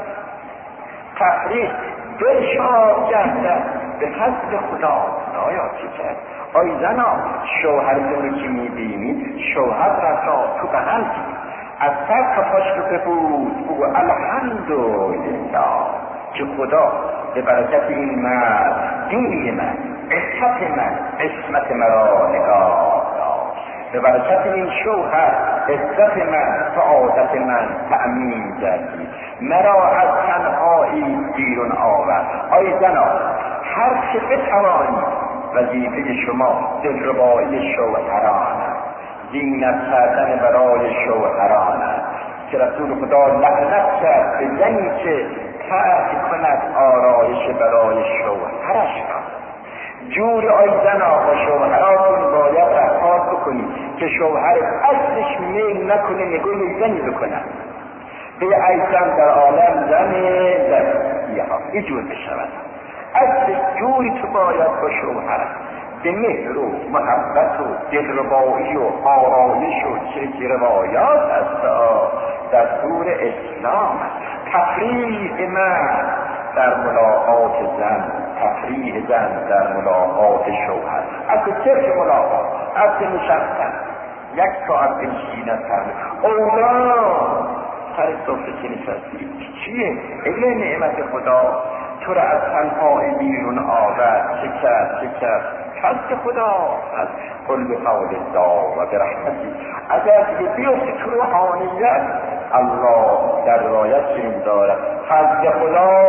تفریح دل شاد کرده به فضل خدا. آیا چی کرد؟ آی زنا شوهرتون رو که میبینی شوهر را تو به هم گیر، از سر تا پاش رو ببود بگو الحمدلله که خدا به برکت این مرد دین من، عزت من، عصمت مرا نگاه داشت. به برکت این شوهر عزت من، سعادت من تأمین کردی، مرا از تنهایی بیرون آورد. آی زنا هر چه بتوانی وظیفه شما دلربایی شوهران است، زینت کردن برای شوهران است که رسول خدا لعنت کرد به زنی که ترک کند آرایش برای شوهرش را. جور آی زنا با شوهراتون باید رفتار بکنی که شوهر اصلش میل نکنه نگاه زنی بکنن. به ای زن در عالم زن زن این جور بشود. اصل جوری تو باید با شوهر به مهر و محبت و دلربایی و آرایش و چه روایات است دستور اسلام. تفریح من در ملاقات زن، تفریح زن در ملاقات شوهر، از صرف ملاقات، از نشستن یک ساعت بنشینت کرده اولا سر صفحه که نشستی چیه؟ اگه نعمت خدا تو را از تنهایی بیرون آورد، چه کرد چه کرد فضل خدا. از قل بفضل الله و برحمته. اگر دیگه بیفتی تو روحانیت الله در رایت چنین دارد. فضل خدا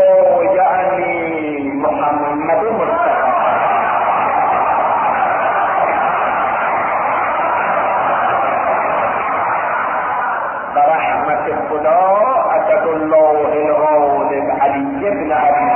یعنی محمد مصطفی و رحمت خدا اسد الله الغالب علی ابن ابی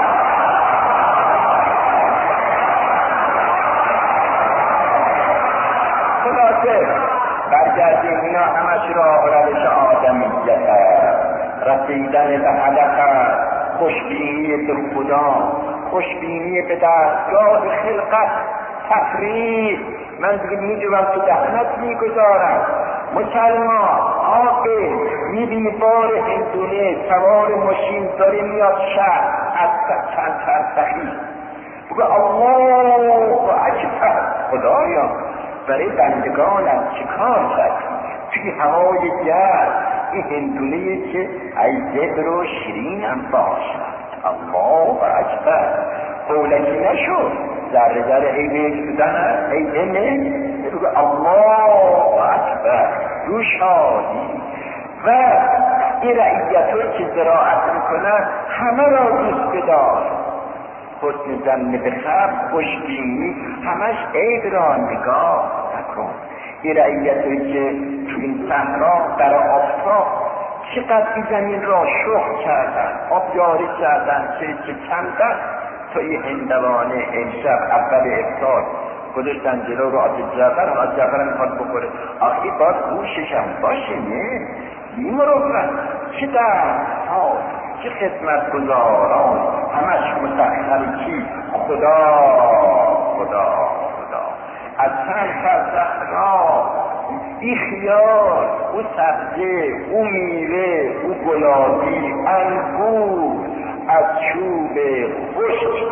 خلاصه برگردیم اینا همش راه روش آدمیت رسیدن به هدف، خوشبینی به خدا، خوشبینی به دستگاه خلقت، تفریح. من دیگه میدونم تو دهنت میگذارم مسلمان آقل میبینی بار هندونه سوار ماشین داره میاد شهر از چند فرسخی بگو الله اکبر خدایا برای بندگانم چه کار کرد توی هوای گرم این هندونه که عیزه رو شیرینم باشد. الله اکبر قولکی نشد ذره ذره ای نیک بودن ای دمه بگو الله اکبر رو شادی. و این رعیت هایی که زراعت میکنن همه را دوست بدار، حسن زن به خلق، خوشبینی، همش عیب را نگاه نکن. این رعیتی که تو این صحرا در آفتاب چقدر این زمین را شخ کردن، آبیاری کردن که چه کمتر تا این هندوانه امشب اول افطار گذاشتن جلو رو آتش جعفر، آتش جعفر میخواد بخوره. آخی باید گوشش هم باشه نه این مروفت چه درست ها چه خدمت گذاران همش مسخر کی خدا خدا خدا. از چند فرسخ را این خیار، او سبزه، او میوه، او گلابی، انگور از چوب خشک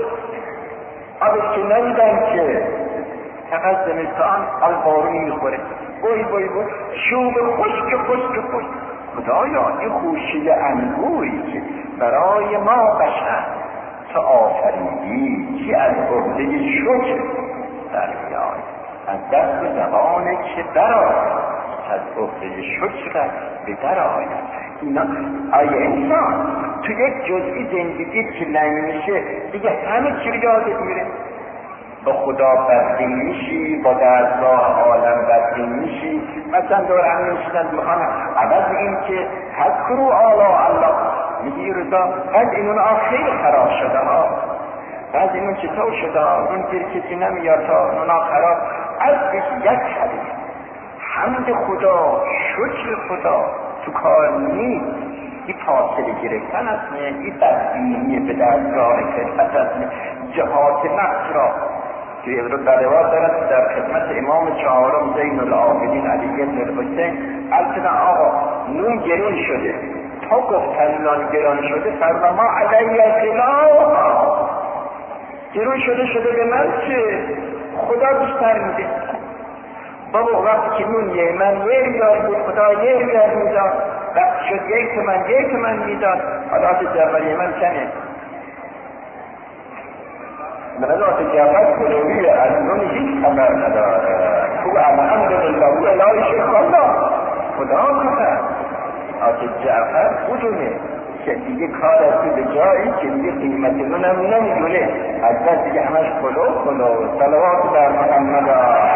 آبش که ندیدن که فقط زمستان آل بارونی میخوره بوی بوی بوی چوب خشک خشک خشک. خدایا این خوشی انگوری که برای ما بشر تو آفریدی که از عهده شکر در میاد از دست زبانه که درآید از عهده شکر به درآید. اینا آیا انسان تو یک جزئی زندگی که لنگ میشه دیگه همه چی رو یادت میره؟ با خدا بدبین میشی، با دستگاه عالم بدبین میشی. مثلا دور هم میشیدن میخوان عوض این که تذکروا آلاء الله میگی رضا بعد اینون آخیر خراب شده ها، بعد اینون چطور شده ها، اون دیر کسی نمیاد تا اونا خراب از یک حدیث حمد خدا شکر خدا تو کار نیست. این فاصله گرفتن است نه، این بدبینی به دستگاه خدمت است نه، جهات نفس را که رو در روایت دارد در خدمت امام چهارم زین العابدین علی بن الحسین البته آقا نون گرون شده تا گفتن نان گرون شده فرما علی الخلاف گرون شده شده به من چه خدا بیشتر میده. بابا وقتی که نون یه من یه ریال بود خدا یه ریال میداد، وقتی شد یک تومن یک تومن میداد. حالات جبری من کنه مدلات جعفر کلوی از اون هیچ خبر نداره. خوب الحمدلله او الهی شیخ الله خدا کنه آتش جعفر بدونه که دیگه کار از به جایی که دیگه قیمت اونم نمیدونه از دست دیگه همش کلو کلو صلوات در محمد.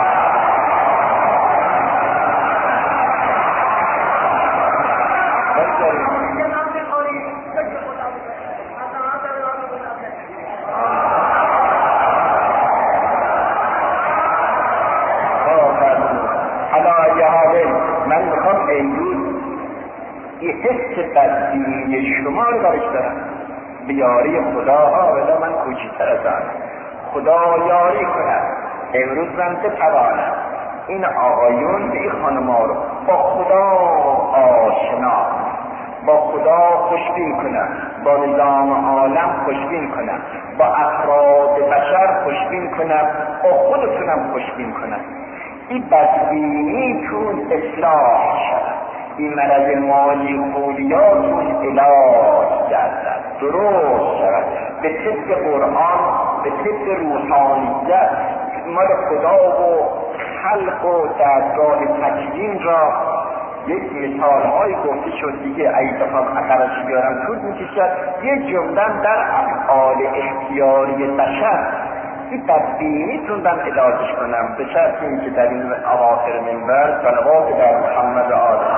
حس بدبینی شما رو برش دارم به یاری خدا ها ولی من کوچیتر از آن خدا یاری کند امروز من بتوانم این آقایون به این خانم‌ها رو با خدا آشنا با خدا خوشبین کنم، با نظام عالم خوشبین کنم، با افراد بشر خوشبین کنم، با خودتونم خوشبین کنم. این بدبینی تون اصلاح شد، این مرض مالی خولیاتون علاج گردد درست شود به طبق قرآن به طبق روحانیت مال خدا و خلق و دستگاه تکوین را یک مثال های گفته شد دیگه اگه بخوام اثرش بیارم طول میکشد. یه جمله در افعال اختیاری بشر این بدبینیتون دم علاجش کنم به شرط اینکه در این اواخر منبر صلوات در محمد آدم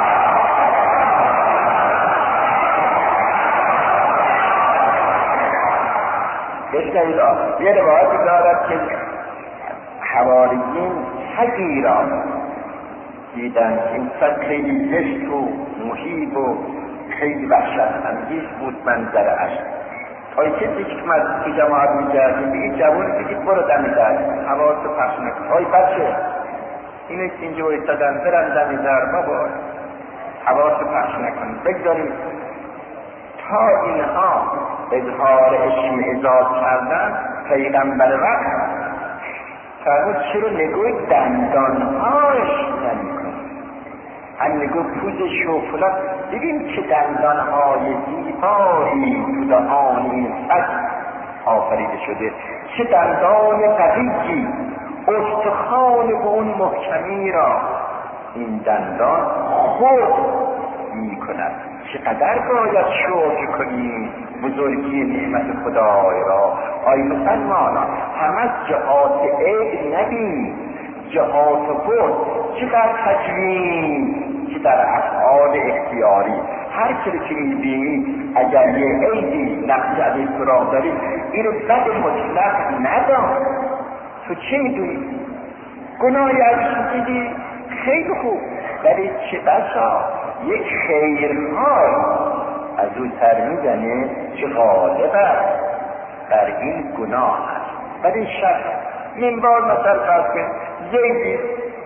بشنوید. یه روایت دارد که حواریین سگی را دیدن این سگ خیلی زشت و مهیب و خیلی وحشت انگیز بود منظرش. تا که دیگه که جماعت می‌کردیم به این جوان بگید برو دم در حواس رو پخش نکن. های بچه اینه که اینجا ایستادن برن دم در بابا حواس رو پخش نکن بگذاریم تا اینها اظهار اشم ازاد کردن پیغمبر وقت فرمود چرا نگوی دندانهاش نمی کن هم نگو پوزش و فلان ببین که دندانهای زیبایی تو دهان این سگ آفریده شده، چه دندان قویی استخوان به اون محکمی را این دندان خود می کند. چقدر باید شکر کنیم بزرگی نعمت خدای را. آی مسلمانان همه جهات عیب نبینید، جهات خود چه در تجوید چه در افعال اختیاری هر کسی که میبینی اگر یه عیبی نقصی ازش سراغ داری اینو بد مطلق ندان. تو چه میدونی؟ گناهی ازش دیدی خیلی خوب، ولی چه بسا یک خیرهای از او سر میزنه که غالب است در این گناه است. ولی شخص منبار مثل فرض کن زیدی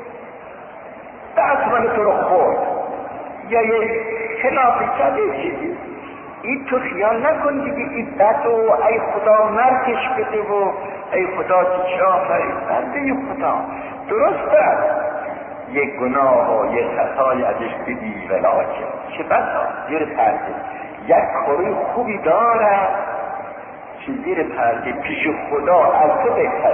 دستمال تو رو خورد یا یک خلافی کرده چیزی، این تو خیال نکن دیگه این بد و ای خدا مرکش بده و ای خدا چی چه آفرید بنده خدا. درست است یک گناه و یک خطای ازش بدی ولیکن چه بسا زیر پرده یک کاری خوبی دارد که زیر پرده پیش خدا از تو بهتر.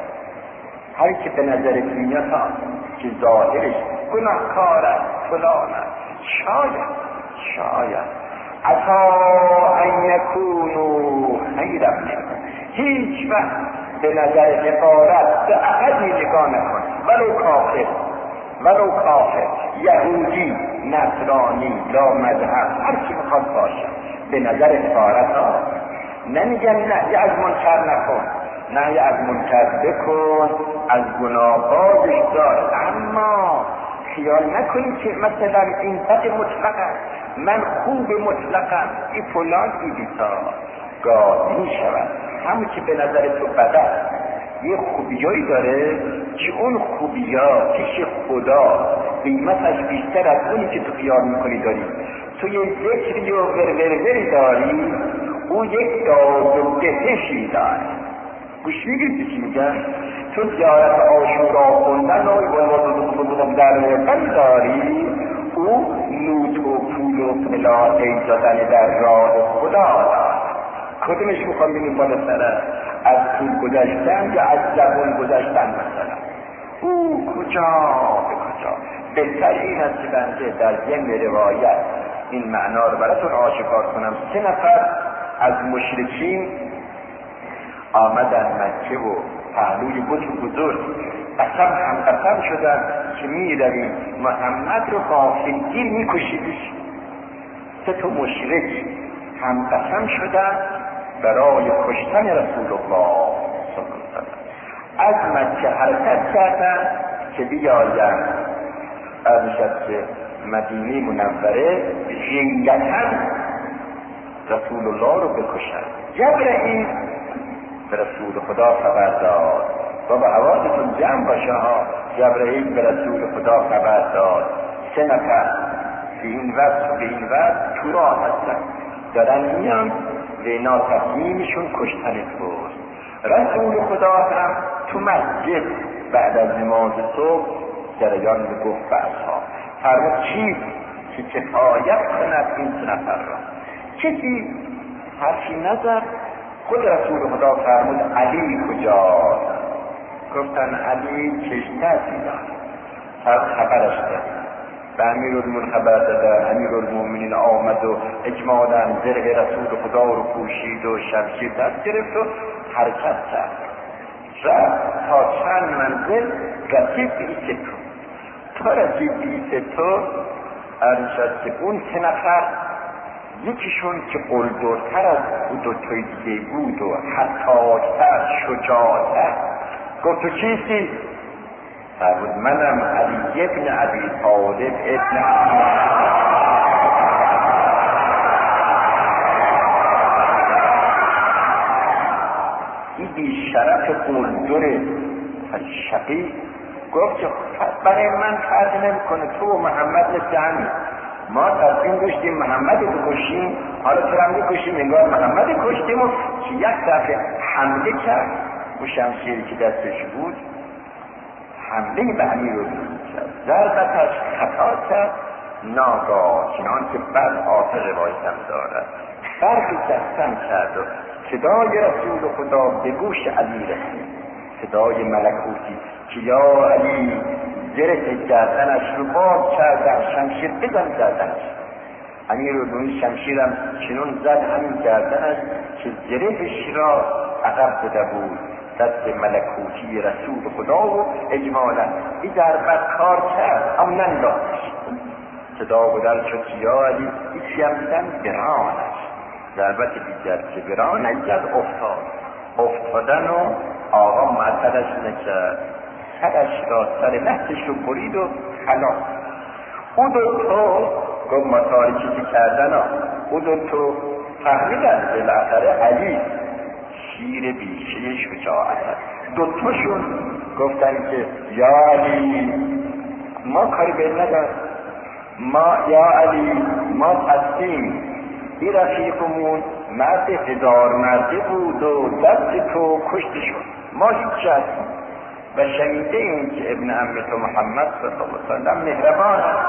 هر که به نظر دنیا تا که ظاهرش گناهکار است فلان است، شاید شاید عطا ان یکونوا خیرا منکم. هیچ وقت به نظر حقارت به احدی نگاه نکن، ولو کافر ولو کافر یهودی نصرانی لا مذهب هر چی بخواد باشه به نظر حقارت ها. نمیگن نهی از منکر نکن، نهی از منکر بکن، از گناه بازش دار، اما خیال نکنی که مثلا این بد مطلق است، من خوب مطلقم، این فلان ای بیتا گاه می شود. همون که به نظر تو بد است یه خوبیایی داره که اون خوبیا پیش خدا قیمتش بیشتر از اونی که تو خیال میکنی داری. تو یه ذکری و وروروری داری، او یک داد و دهشی داره. گوش میگیری چی میگن؟ تو زیارت عاشورا خوندن و در بردن داری، او نوت و پول و فلاحی دادن در راه خدا داره. کدومش میخوام بینیم بالا سره؟ از پول گذشتن یا از زبون گذشتن مثلا؟ او کجا به کجا؟ بهتر این است که بنده در ضمن روایت این معنا رو براتون آشکار کنم. سه نفر از مشرکین آمدن مکه و پهلوی بت بزرگ قسم هم قسم شدن که میرویم محمد رو غافلگیر میکشیدش. سه تا مشرک هم قسم شدن برای کشتن رسول الله صلی الله علیه وسلم. از مکه حرکت کردن که بیاین از شد مدینه منوره جنگتاً رسول الله رو بکشن. جبرئیل به رسول خدا خبر داد و به حوادثون جمع باشه ها. جبرئیل به رسول خدا خبر داد سه نفر به این وقت و به این وقت تو راه هستن دارن میان و اینا تصمیمشون کشتن توست. رسول خدا هم تو مسجد بعد از نماز صبح جریان به گفت به اصحاب فرمود چی که کفایت کند این سه نفر را. کسی حرفی نزد. خود رسول خدا فرمود علی کجاست؟ گفتن علی کشته دیدن. خبرش داد به امیرالمومنین خبر دادن. امیرالمومنین آمد و اجمالاً زره رسول خدا رو پوشید و شمشیر دست گرفت و حرکت کرد. رفت تا چند منزل رسید به ایست تو. تا رسید به ایست تو ارشد که اون سه نفر یکیشون که قلدرتر از او دوتای دیگه بود و حتاکتر شجاعتر گفت تو چیستی؟ فرمود منم علی ابن ابی طالب ابن عمی. این بیشرف قلدر از شقی گفت که برای من فرق نمی کنه، تو و محمد مثل همین. ما تصمیم داشتیم محمد رو کشیم، حالا چرا هم میکشیم انگار محمد کشتیم و که یک دفعه حمله کرد و شمشیری که دستش بود حمله به امیر رو کرد. ضربتش خطا کرد ناگاه چنان که بعد آخر روایت هم دارد برقی دستم کرد و صدای رسول خدا به گوش علی رسید، صدای ملکوتی که یا علی زره گردنش رو باز کردن، شمشیر بزن گردنش. امیر رو دونی شمشیرم چنون زد همین گردنش که زرهش را عقب زده بود. دست ملکوتی رسول خدا و اجمالا این ضربت کار کرد اما نندازش صدا بودن شد یا علی ایچی هم دیدن برانش ضربت دیگر که برانش از افتاد افتادن و آقا معطلش نکرد سرش را سر نحتش رو برید و خلاص او دو تو گفت ما تاریکی که کردن ها او دو تو فهمیدن بالاخره علی شیر بیشه شجاعت هست دوتاشون گفتن که یا علی ما کاری بین نداریم ما یا علی ما پستیم این رفیقمون مرد هزار مرده بود و دست تو کشته شد ما هیچ هستیم و شنیده این که ابن عم تو محمد صلی الله علیه وسلم مهربان است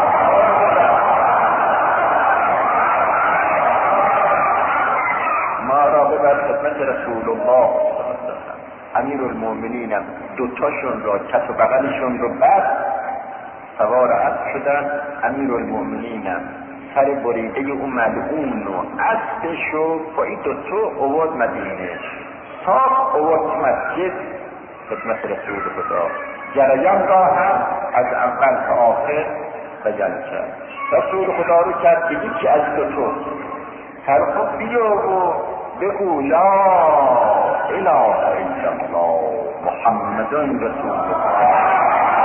ما را ببر خدمت رسول الله صلی الله علیه وسلم امیر المؤمنین دوتاشون را کف و بغلشون رو بست سوار اسب شدن امیر المؤمنین سر بریده اون ملعون و اسبش رو با این دوتو اواد مدینه صاف اواد مسجد خدمت رسول خدا جریان را هم از اول تا آخر بیان کرد رسول خدا رو کرد که یکی از دوتو طرف بیا و بگو لا اله الا الله محمدun رسول الله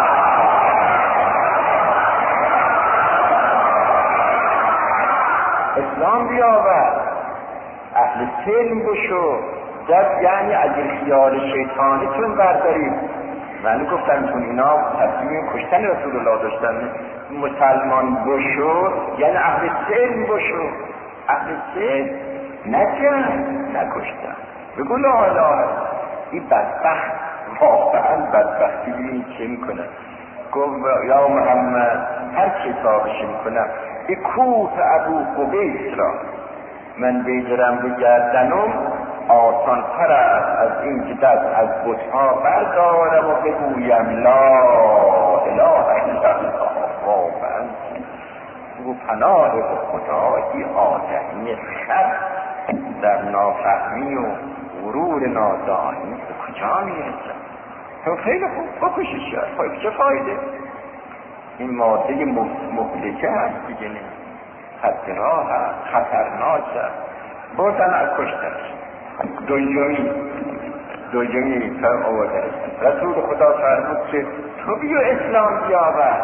اسلام بیاور اهل سلم بشو دست یعنی اگر خیال شیطانیتون بردارید من گفتم چون اینا تصمیم کشتن رسول الله داشتن مسلمان بشو یعنی اهل سلم بشو اهل سلم نجن نکشتن بگو لا اله این بدبخت واقعا بدبختی ببینید چه میکنه گفت یا محمد هر کتابش میکنم این کوه ابو قبیس را من بیدرم به گردنم آسان تر است از این که دست از بتها بردارم و بگویم لا اله الا الله واقعا او پناه به خدایی آدمی خط در نافهمی و غرور نادانی به کجا میرسد تو خیلی خوب بکشش شد چه فایده این ماده مهلکه هست دیگه نه خط راه هست خطرناک هست بردن از کشتنش دویجومی دویجومی فرم آورده رسول خدا فرمود که تو بیو اسلام بیاور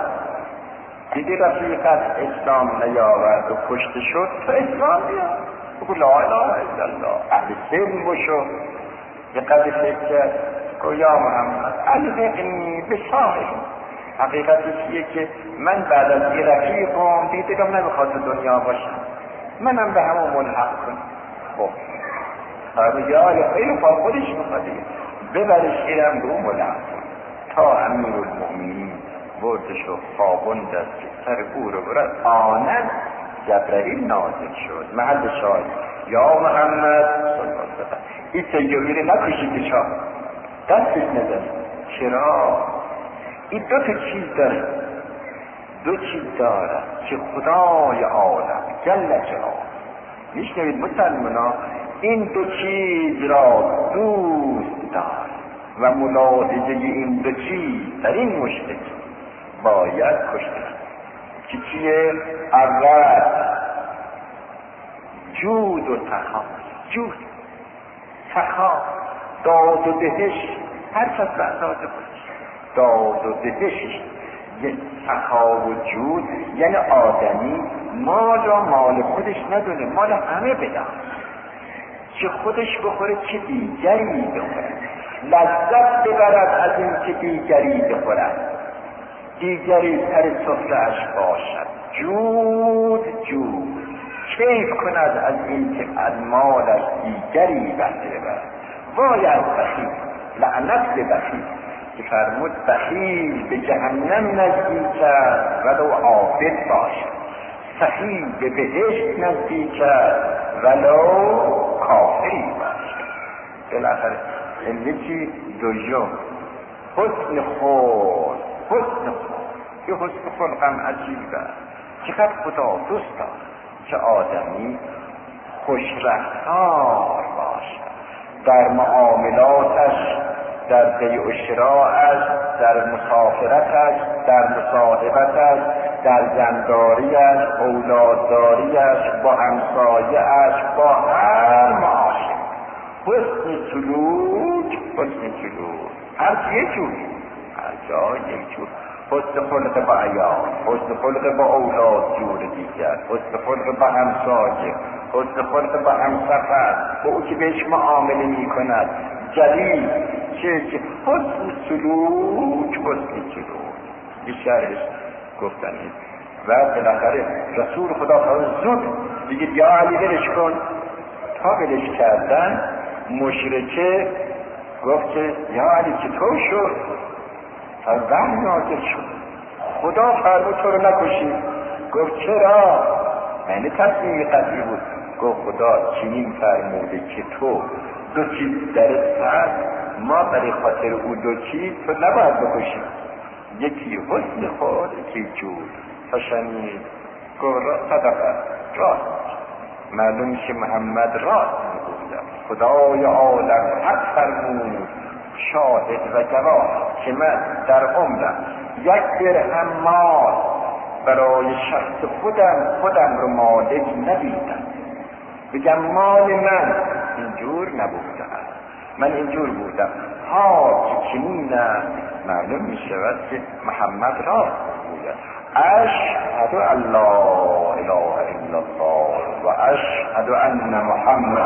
دیدی رفیقت اسلام نیاورد و کشته شد تو اسلام بیاور بگو لا اله الا الله اهل سلم بشو یه قدر فکر کرد گو یا محمد الحقنی بصاحب حقیقتی چیه که من بعد از یه رفیقم دیدم نمیخواد دنیا باشم منم به همون ملحق کنم خب فرمود یا خیلی فا خودش میخواد ببرش ایرم به اون ملحق کنم تا امیر المؤمنین بردش و خوابون دست که سر او رو برد آنن جبرئیل نازل شد محل شاهد یا محمد صلی الله علیه وسلم این سیجوری رو نکشید شاه دستش نزد چرا این دو تا چیز داره دو چیز داره که خدای عالم جل جلاله میشنوید مسلمانا این دو چیز را دوست دار و ملاحظه این دو چیز در این مشکل باید کشتن که چیه؟ اول جود و سخا جود سخا داد و دهش هر کس به اندازه خودش داد و دهش سخا و جود یعنی آدمی مال را مال خودش ندونه مال همه بدن که خودش بخوره چه دیگری بخوره لذت ببرد از این که دیگری بخورد دیگری سر سفره‌اش باشد جود جود کیف کند از این که از مالش دیگری بنده ببرد وای از بخیل لعنت به بخیل که فرمود بخیل به جهنم نزدیک است ولو عابد باشد سخی به بهشت نزدیک است ولو کافری باشد بالاخره این یکی دوم حسن خود حسن خود یه حسن خلقم عجیبه چقدر خدا دوست دارد که آدمی خوش رفتار باشد در معاملاتش، در بیع و شراعش، در مسافرتش، در مصاحبتش، در زنداریش، اولادداریش، با همسایه‌اش، با هر معاشر. حسن سلوک، حسن سلوک هر یه جور، هر جا یک جور. حسن خلق با عیال، حسن خلق با اولاد جور دیگر، حسن خلق با همسایه، حسن خلق با همسفر، با او که بهش معامله می کند، جلیل چه چه حسن سلوک، حسن سلوک. این شرحش گفتن این. و بالاخره رسول خدا فرمود زود دیگه یا علی ولش کن. تا ولش کردن مشرکه گفت که یا علی چطور شد؟ تا وحی نازل شد خدا فرمود تو رو نکشی. گفت چرا؟ یعنی تصمیم قطعی بود. گفت خدا چنین فرموده که تو دو چیز درت هست، ما برای خاطر او دو چیز تو نباید بکشی، یکی حسن خود، یکی جود. فشنید گفت صدقه، راست معلوم میشه محمد راست میگوید. خدای عالم حق فرمود شاهد و گواه که من در عمرم یک درهم مال برای شخص خودم خودم رو مالک ندیدم. بگم مال من اینجور نبوده است، من اینجور بودم. ها که چنینم معلوم می شود که محمد راست میگوید. اشهد ان لا اله الا الله و اشهد ان محمد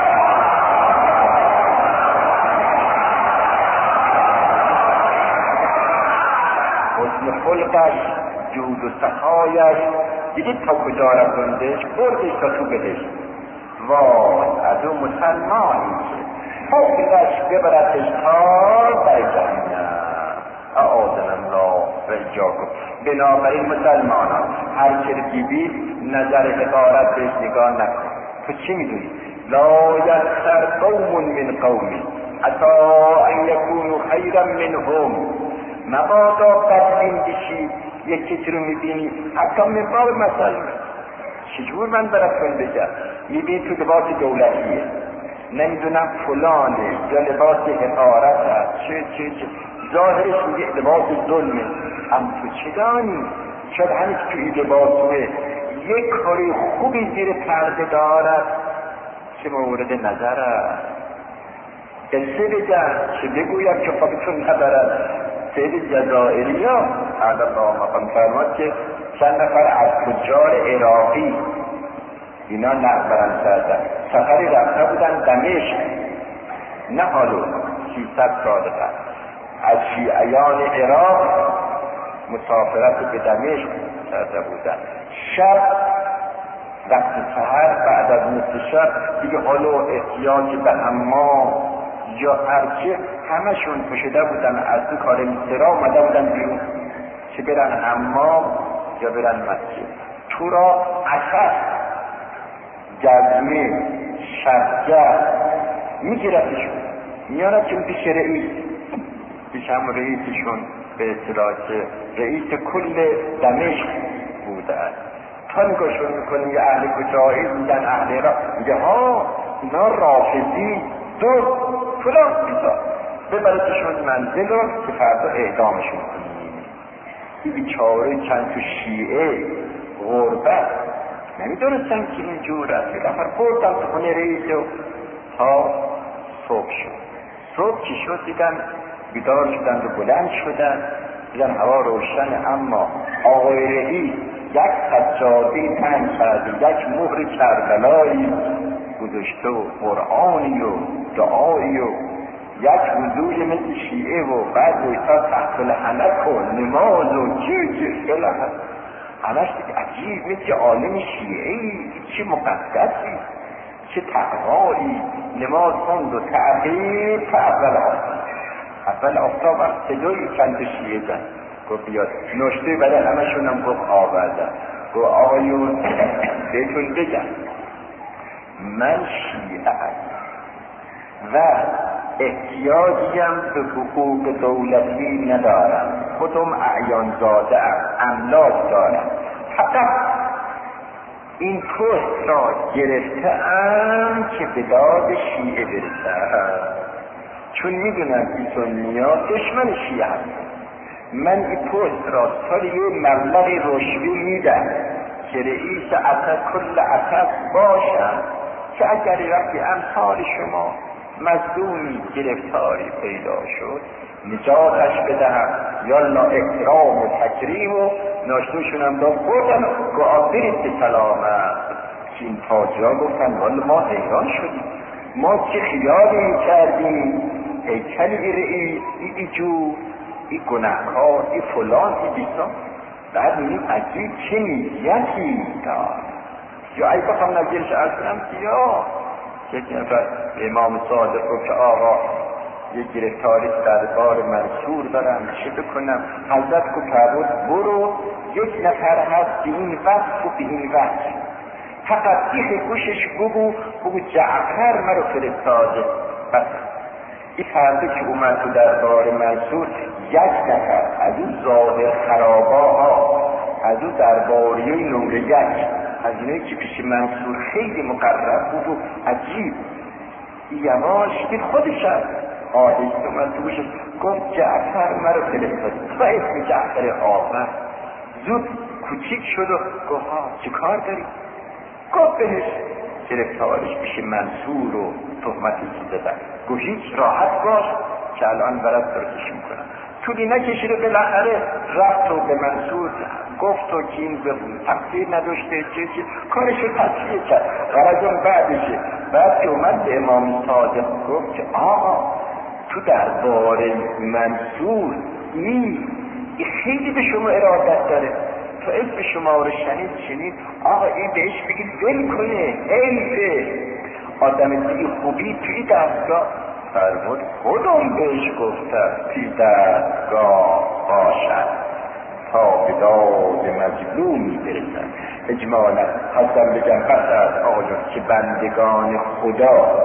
حسن خلقش، جود و سخایش دیدید تا کجا رسوندش، بردش تا تو بهشت. وای از اون مسلمانی که حقش ببردش تا در جهنم. اعاذنا الله و ایاکم. بنابراین مسلمانان هر چه دیدید نظر حقارت بهش نگاه نکن. تو چی میدونی؟ لا یسخر قوم من قومی حتی ان یکونوا خیرا منهم. مبادا بدبین بشی یکی رو میبینی حتی من باب مثلا چجور من براتون بگم؟ میبینی تو لباس دولتیه، نمیدونم فلانه، یا لباس حقارت هست، چه چه چه ظاهرش میگه لباس ظلمه. هم تو چه دانی؟ شاید همین که تو این لباسه یک کاری خوبی زیر پرده دارد که مورد نظر است. قصه بگم چه بگویم که خوابتون نبرد. سید جزائری ها اعلی الله مقام فرماد که چند نفر از تجار عراقی اینا نقبرن کردن، سفری رفته بودن دمشق، نه حالو سیصد سال قبل، از شیعیان عراق مسافرت به دمشق کرده بودن. شب وقت سحر بعد از نصف شب دیگه حالو احتیاج به حمام یا هرچه همشون پشده بودن، از تو کار مسترا اومده بودن بیرون چه برن حمام یا برن مسجد. تو را اثر جزمه شرگر میگیرتشون میانه چون پیش رئیس، پیش هم رئیسشون به اصطلاح که رئیس کل دمشق بوده است. تا نگاهشون میکنیم یه اهل کجایی بودن، اهل را میگه ها اینا رافضی دو فلان بیزا ببرتشون منزل رو که فردا اعدامشون کنیم. این بیچاره چند تو شیعه غربت نمیدونستن که اینجور است. نفر بردم تو خونه رئیس و تا صبح شد. صبح که شد دیدن بیدار شدن و بلند شدن، دیدن هوا روشن، اما آقای رئیس یک سجاده تن کرده، یک مهر کربلایی گذاشته و قرآنی و دعایی و یک وضوی مثل شیعه و بعد رویتا تحت الحلق و نماز و چه چه خلاف همش عجیب مثل عالم شیعهی، چه مقدسی، چه تقوایی. نماز خوند و تعقیب تا اول آفتاب، اول آفتاب وقت صدای چند شیعه زن گفت بیاد نشته بدن همشون هم گفت آوردن. گفت آقایون بهتون بگم من شیعه هستم و احتیاجیم به حقوق دولتی ندارم، خودم اعیان زاده ام، املاک دارم، فقط این پست را گرفتم که به داد شیعه برسم، چون میدونم این سنی‌ها دشمن شیعه هست. من این پست را سال یه مبلغ رشوه میدم که رئیس اسد کل اسد باشم که اگر وقتی امثال شما مظلومی گرفتاری پیدا شد نجاتش بدهم، یالا اکرام و تکریم و ناشتوشونم دا بردن گواه برید به سلامت. که این تاجرها گفتن والا ما حیران شدیم، ما چه خیالی میکردیم هیکلی ای رئیس ای ایجور ای گناهکار ای فلان ای بیسان، بعد می‌بینیم عجیب چه نیتی دار. یا ای بخوام نظرش ارز کنم که یا یک نفر امام صادق رو که آقا یک گرفتاری دربار منصور دارم چه بکنم؟ حضرت کو فرمود برو یک نفر هست به این وقت و به این وقت، فقط بیخ گوشش بگو بگو جعفر مرا فرستاده. بس این فرده که اومد تو دربار منصور یک نفر از اون ظاهر خراباها، از اون درباری نور یک، از اینایی که پیش منصور خیلی مقرب بود و عجیب، یواش دید خودش هست آهسته اومد تو گوشش گفت جعفر مرا فرستاده و اسم جعفر آفر. زود کوچیک شد و گفت ها چه کار داری؟ گفت بهش گرفتارش پیش منصور و تهمتی که زدن. گفت هیچ راحت باش که الان برات درستش میکنم. طولی نکشیده بالاخره رفت و به منصور گفت و که این تقصیر نداشته چه چه کارش رو تصفیه کرد. غرضم بعدشه. بعد که اومد به امام صادق گفت که آقا تو دربار منصور این خیلی به شما ارادت داره، تو اسم شما رو شنید شنید آقا این بهش بگید ول کنه، حیفه آدم دیگه خوبی توی دستگاه. فرمود خودم بهش گفتم توی دستگاه باشد تا به داد مظلومی برسن. اجمالا حسن بگم پس از آجا که بندگان خدا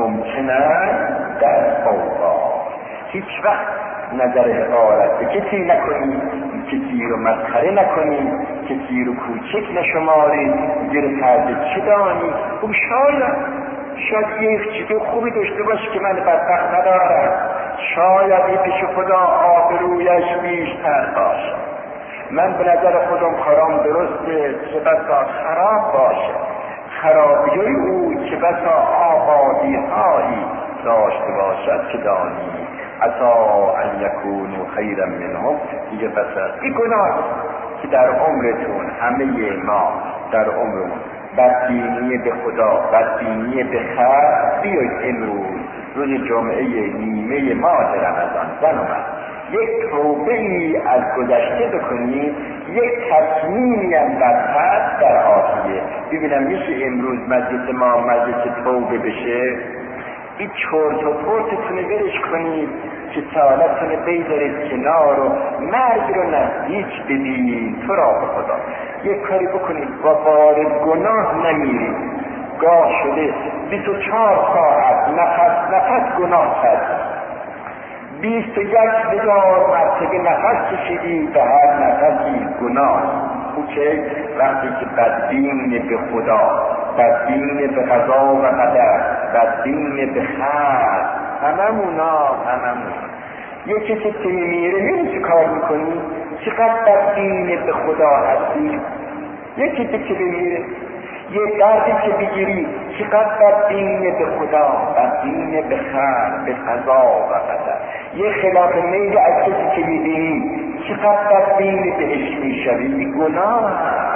ممکنن در اوقات هیچ وقت نظر حقارت به کسی نکنی، کسی رو مسخره نکنی، کسی رو کوچک نشماری، زیر فرد چه دانی. خب شاید شاید یک چیز خوبی داشته باشه که من بدبخت ندارم، شاید این پیش خدا آبرویش بیشتر باشه. من به نظر خودم کارام درسته چه بسا خراب باشه، خرابی او چه بسا آبادی هایی داشته باشد که دانی عسا ان یکونوا خیرا منهم. دیگه پس این گناه که در عمرتون همه ما در عمرمون بدبینی به خدا، بدبینی به خلق، بیاید امروز روز جمعه نیمه ماه رمضان زن اومد یک توبه ای از گذشته بکنید، یک تصمیمی هم بدتر در آتیه. ببینم میشه امروز مجلس ما مجلس توبه بشه؟ این چرت و پرتتونه برش کنید که سالتونه بیدارید کنار و مرگ رو نزدیک ببینید. تو را به خدا یک کاری بکنید با وارد گناه نمیرید. گاه شده بیست و چهار ساعت نفس نفس گناه کرد، بیست و یک هزار مرتبه نفس کشیدی به هر نفسی گناه. او که وقتی که بدبین به خدا، بدبین به قضا و قدر، بدبین به خلق، هممونا هممون یکی که تی میره میره چه کار میکنی؟ چقدر بدبین به خدا هستی؟ یکی که میره یه دردی که بگیری چقدر بدبین به خدا، بدبین به خلق، به قضا و قدر. یه خلاف میل از کسی که میبینی چقدر بدبین بهش میشوی. گناه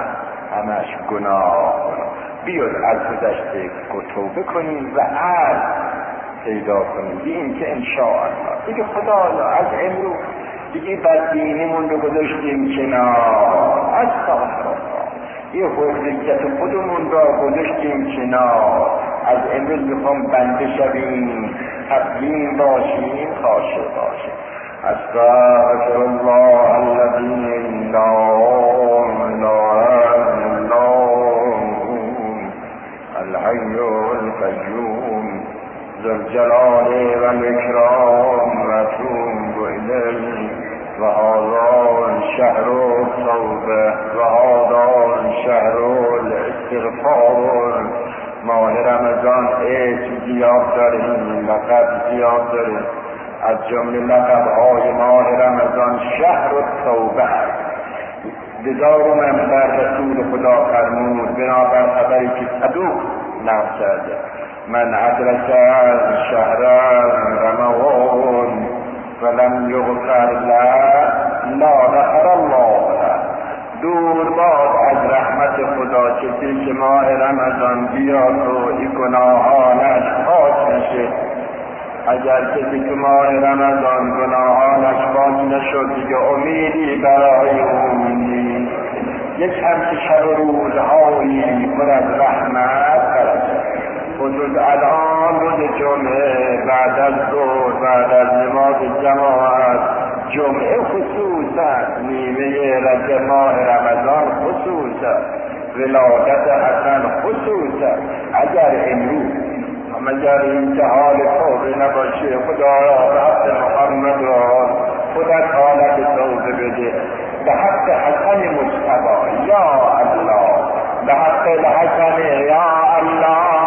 همش گناه. بیاد از گذشته توبه کنیم و عرض پیدا کنیم به این که انشاءالله دیگه خدا از امروز دیگه بدبینیمون رو گذاشتیم کنار، از خواهد یه حقیقت خودمون را گذاشتیم کنار. از امروز میخوام بنده شویم، تسلیم باشیم، خاشع باشیم. استغفر الله الذي لا اله الا هو الحي القيوم ذو الجلال والاكرام واتوب اليه و هذا شهر التوبه و هذا شهر الاستغفار. ماه رمضان اسم زیاد داره، لقب زیاد داره. از جمله لقب‌های ماه رمضان شهر التوبه است. لذا منبر رسول خدا فرمود بنابر خبری که صدوق نقل کرده: من ادرک شهر رمضان ولم یغفر له لا غفر الله له. دور باد از رحمت خدا کسی که ماه رمضان بیاد و این گناهانش پاک نشه. اگر کسی تو ماه رمضان گناهانش پاک نشد دیگه امیدی برای اون نیست. یک همچه شب و روزهایی پر از رحمت برسد. خصوص الان روز جمعه بعد از ظهر بعد از نماز جماعت، جمعه خصوصا نیمه رجب ماه رمضان خصوصا، ولادت حسن خصوصا، اگر امروز مگر این که حال توبه نباشه خدایا به حق محمد را خودت حالت توبه بده، به حق حسن مجتبی یا الله، به حق الحسن یا الله.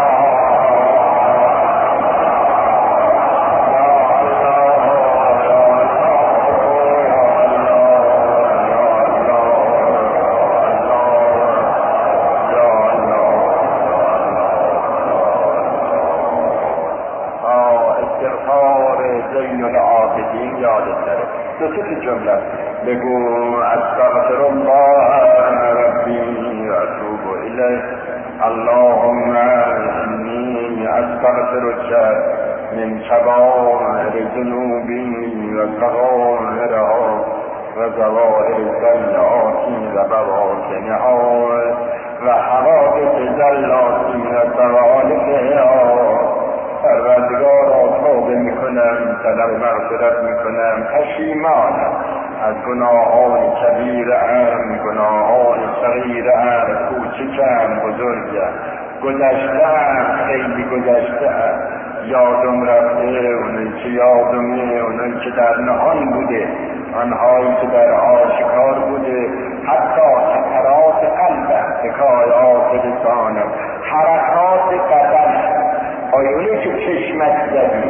زین العابدین یادت داره. دو سه جمله بگو: استغفر الله ربی و اتوب الیه، اللهم انی استغفرک من کبائر ذنوبی و صغائرها و ظواهر السیئات و بواطنها و حوادث زلاتی و سوالفها. پروردگارا توبه میکنم، طلب مغفرت میکنم، پشیمانم از گناهان کبیرم، گناهان صغیرم، کوچکم، بزرگم، گذشتم، خیلی گذشتم، یادم رفته، اونایی که یادمه، اونایی که در نهان بوده، آنهایی که در آشکار بوده، حتی سکرات قلبم، حکایات لسانم، حرکات بدنم، آیونی که چشمت زدی،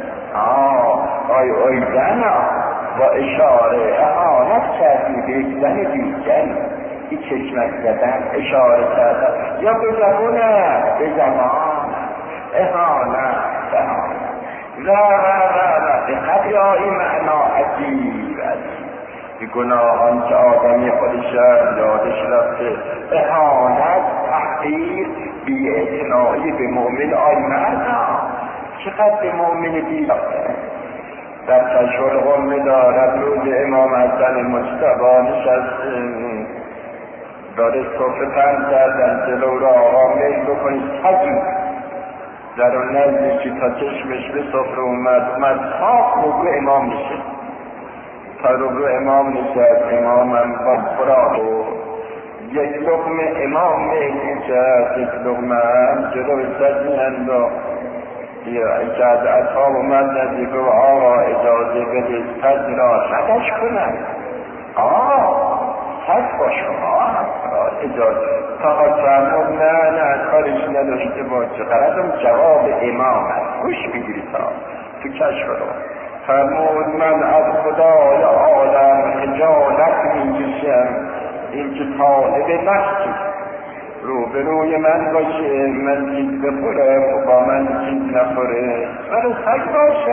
آه آی آی زنا با اشاره احانت کردی به یک زن دیگری، این چشمت زدن، اشاره کردن، یا به زبونه به زمان احانت احانت و و و و به قدر این معنا عجیب عجیب به گناهان که آدمی خودش یادش رفته، احانت، تحقیر، بی‌اعتنایی به مؤمن. آی مردا چقدر به مؤمن بی‌اعتنا. در تشهر قمه دارد روز امام حسن مجتبی نشسته، داره صفحه پند کردن جلو را آقا میل بکنید تجید در اون نزدیکی تا چشمش به صفحه اومد اومد صاف رو امام میشه، تا رو امام نشد. امامم با خوراک و یک لقمه امام میکشد، یک لقمه هم جلو سجن انداخت. که از اصحاب اومد نزدیک و آقا اجازه بده سج را ردش کنن. آقا سج با شما اجازه تا فرمود نه نه کارش نداشته باشه، قرارم جواب امام هست، گوش بگیری تا تو کشف رو. فرمود من از خدای عالم خجالت میکشم این که طالب نفسی رو به روی من باشه، من چیز بخورم با من چیز نخوره، ولی سگ باشه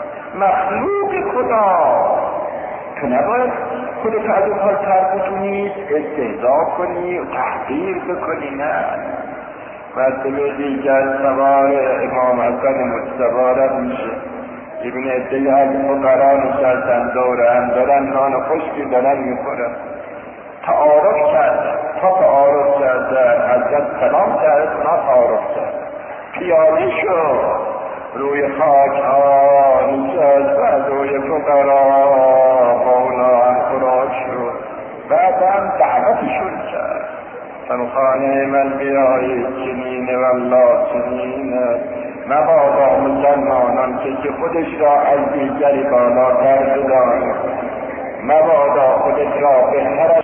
مخلوق خدا. تو نباید خودت از اون حال تربطونی استهزا کنی و تحقیر بکنی، نه. مرتبه دیگر سوار امام حسن مجتبی رد میشه، یکون ادهی از فقرا نشستن دورم دارن نان خشکی دارن میخورن. تعارف کردن، تا تعارف کردن حضرت سلام کرد، اونا تعارف کردن، پیاده شد روی خاک ها نشست و روی فقرا با اونا هم خوراک شد. بعد هم دعوتشون کرد خانه من بیایید چنینه والله چنینه، مبادا مسلمانان که خودش را از دیگری بالاتر بدانه، مبادا خودت را به هر